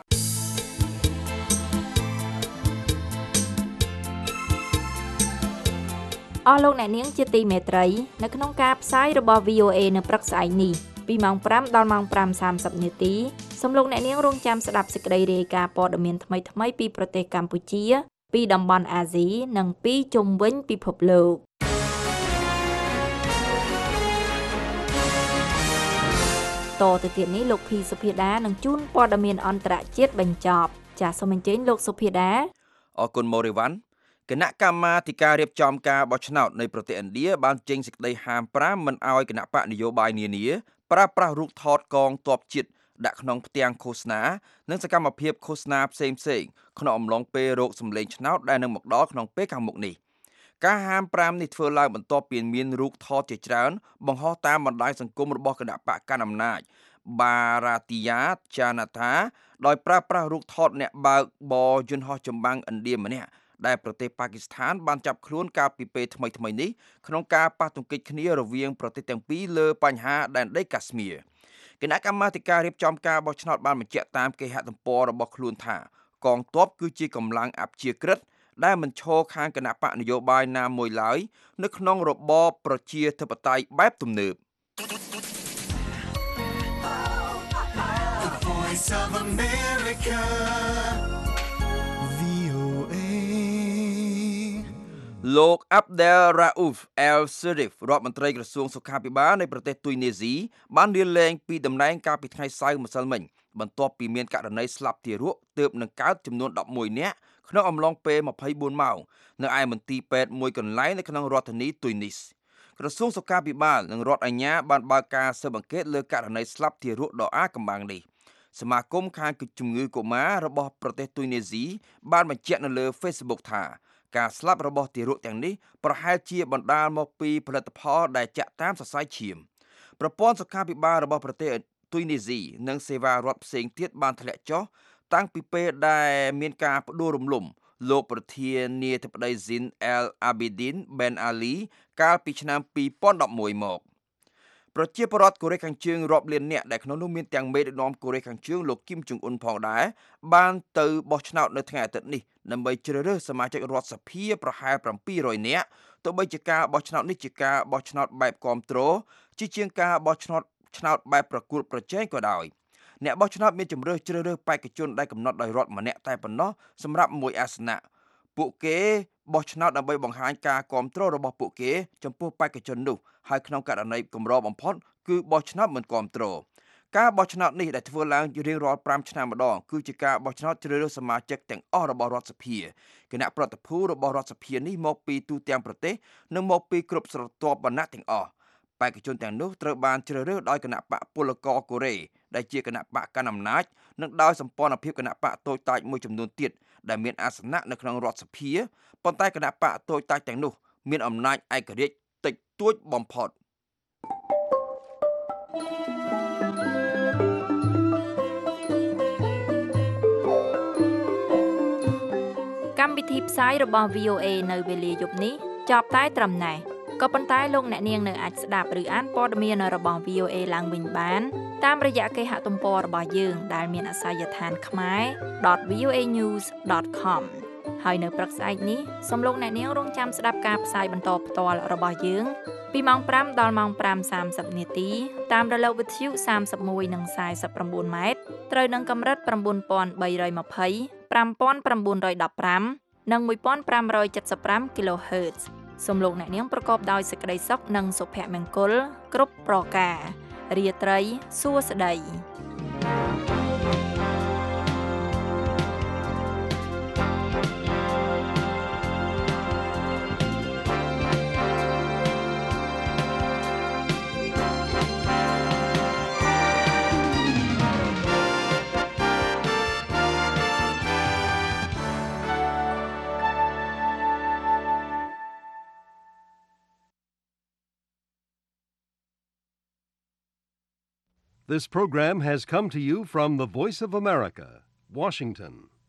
អស់លោកអ្នកនាងជាទីមេត្រីនៅក្នុងការផ្សាយរបស់ VOA នៅព្រឹកស្អែកនេះពីម៉ោង 5 ដល់ម៉ោង 5:30 នាទីសូមលោកអ្នកនាងរងចាំស្ដាប់សេចក្តីរាយការណ៍ព័ត៌មានថ្មីៗពីប្រទេសកម្ពុជាពីតំបន់អាស៊ីនិងពីជុំវិញពិភពលោកតទៅទៀតនេះលោកភីសុភាដានឹងជូនព័ត៌មានអន្តរជាតិបញ្ចប់ចាសសូមអញ្ជើញលោកសុភាដាអរគុណម៉ូរីវ៉ាន់គណៈកម្មាធិការរៀបចំការបោះឆ្នោតនៅប្រទេសឥណ្ឌាបានចេញសេចក្តីហាម5មិនឲ្យគណៈបកនយោបាយនានាប្រើប្រាស់រូបថតកងទ័ពជាតិដាក់ក្នុងផ្ទាំងឃោសនានិងសកម្មភាពឃោសនាផ្សេងៗក្នុងអំឡុងពេលរោគសម្លេងឆ្នោតដែលនឹងមកដល់ក្នុងពេលខាងមុខនេះការហាម5នេះធ្វើឡើងបន្ទាប់ពីមានរូបថតជាច្រើនបង្ហោះតាមបណ្ដាញសង្គមរបស់គណៈបកកណ្ដាលអំណាចបារ៉ាទីយ៉ាចាណាថាដោយប្រើប្រាស់រូបថតអ្នកបើកបរយន្តហោះចម្បាំងឥណ្ឌាម្នាក់ដែលប្រទេសប៉ាគីស្ថានបានចាប់ខ្លួនកាលពីពេលថ្មីៗនេះក្នុងការប៉ះទង្គិចគ្នារវាងប្រទេសទាំងពីរលើបញ្ហាដែនដីកាស្មៀរគណៈកម្មាធិការរៀបចំការបោះឆ្នោតបានបញ្ជាក់តាមគេហទំព័ររបស់ខ្លួនថាកងទ័ពគឺជាកម្លាំងអព្យាក្រឹតដែលមិនឈរខាងគណៈបកនយោបាយណាមួយឡើយនៅក្នុងរបបប្រជាធិបតេយ្យបែបទំនើបលោក Abdel Raouf El Sharif រដ្ឋមន្ត្រីក្រសួងសុខាភិបាលនៃប្រទេសទុយនេស៊ីបានលាលែងពីតំណែងកាលពីថ្ងៃសៅរ៍ម្សិលមិញបន្ទាប់ពីមានករណីស្លាប់ទារកទើបនឹងកើតចំនួន11នាក់ក្នុងអំឡុងពេល24ម៉ោងនៅឯមន្ទីរពេទ្យមួយកន្លែងនៅក្នុងរដ្ឋធានីទុយនីសក្រសួងសុខាភិបាលនិងរដ្ឋអាជ្ញាបានបើកការស៊ើបអង្កេតលើករណីស្លាប់ទារកដ៏អាថ៌កំបាំងនេះសមាគមខាងជំងឺកុមាររបស់ប្រទេសទុយនេស៊ីបានបញ្ជាក់នៅលើ Facebook ថាការស្លាប់របស់ទារកទាំងនេះប្រហែលជាបណ្ដាលមកពីផលិតផលដែលចាក់តាមសរសៃឈាមប្រព័ន្ធសុខាភិបាលរបស់ប្រទេសទុយនេស៊ីនិងសេវារដ្ឋផ្សេងទៀតបានធ្លាក់ចុះតាំងពីពេលដែលមានការផ្ដួលរំលំលោកប្រធានាធិបតី Zine El Abidine Ben Ali កាលពីឆ្នាំ2011មកប្រជាពលរដ្ឋកូរ៉េខាងជើងរាប់លាននាក់ដែលក្នុងនោះមានទាំងមេដឹកនាំកូរ៉េខាងជើងលោកគីមចុងអ៊ុនផងដែរបានទៅបោះឆ្នោតនៅថ្ងៃអាទិត្យនេះដើម្បីជ្រើសរើសសមាជិករដ្ឋសភាប្រហែល700នាក់ទោះបីជាការបោះឆ្នោតនេះជាការបោះឆ្នោតបែបគាំទ្រជាងការបោះឆ្នោតបែបប្រកួតប្រជែងក៏ដោយអ្នកបោះឆ្នោតមានជម្រើសជ្រើសរើសបេក្ខជនដែលកំណត់ដោយរដ្ឋម្នាក់តែប៉ុណ្ណោះសម្រាប់មួយអាសនៈពួកគេបោះឆ្នោតដើម្បីបង្ហាញការគាំទ្ររបស់ពួកគេចំពោះបេក្ខជននោះហើយក្នុងករណីកម្របំផុតគឺបោះឆ្នោតមិនគាំទ្រការបោះឆ្នោតនេះដែលធ្វើឡើងរៀងរាល់5ឆ្នាំម្ដងគឺជាការបោះឆ្នោតជ្រើសរើសសមាជិកទាំងអស់របស់រដ្ឋសភាគណៈប្រតិភូរបស់រដ្ឋសភានេះមកពីទូទាំងប្រទេសនិងមកពីគ្រប់ស្រទាប់វណ្ណៈទាំងអស់បេក្ខជនទាំងនោះត្រូវបានជ្រើសរើសដោយគណៈបកពលករកូរ៉េដែលជាគណៈបកកណ្ដាលអំណាចនិងដោយសម្ព័ន្ធភាពគណៈបកតូចតាចមួយចំនួនទៀតដែលមានអាសនៈនៅក្នុងរដ្ឋសភាប៉ុន្តែគណៈបកតូចតាចទាំងនោះមានអំណាចឯករាជ្យតិចតួចបំផុតកម្មវិធីផ្សាយរបស់ VOA នៅវេលាយប់នេះចប់តែត្រឹមណេះក៏ប៉ុន្តែលោកអ្នកនាងនៅអាចស្ដាប់ឬអានព័ត៌មានរបស់ VOA ឡើងវិញបានតាមរយៈគេហទំព័ររបស់យើងដែលមានអាសយដ្ឋានkhmer.voanews.com ហើយនៅព្រឹកស្អែកនេះសូមលោកអ្នកនាងរងចាំស្ដាប់ការផ្សាយបន្តផ្ទាល់របស់យើងពីម៉ោង 5 ដល់ម៉ោង 5:30 នាទីតាមរលកវិទ្យុ31និង49ម៉ែត្រត្រូវនឹងកម្រិត 9320 5915 និង 1575 kHz សូមលោកអ្នកនាងប្រកបដោយសេចក្តីសុខនិងសុភមង្គលគ្រប់ប្រការរាត្រីសួស្តី This program has come to you from the Voice of America, Washington.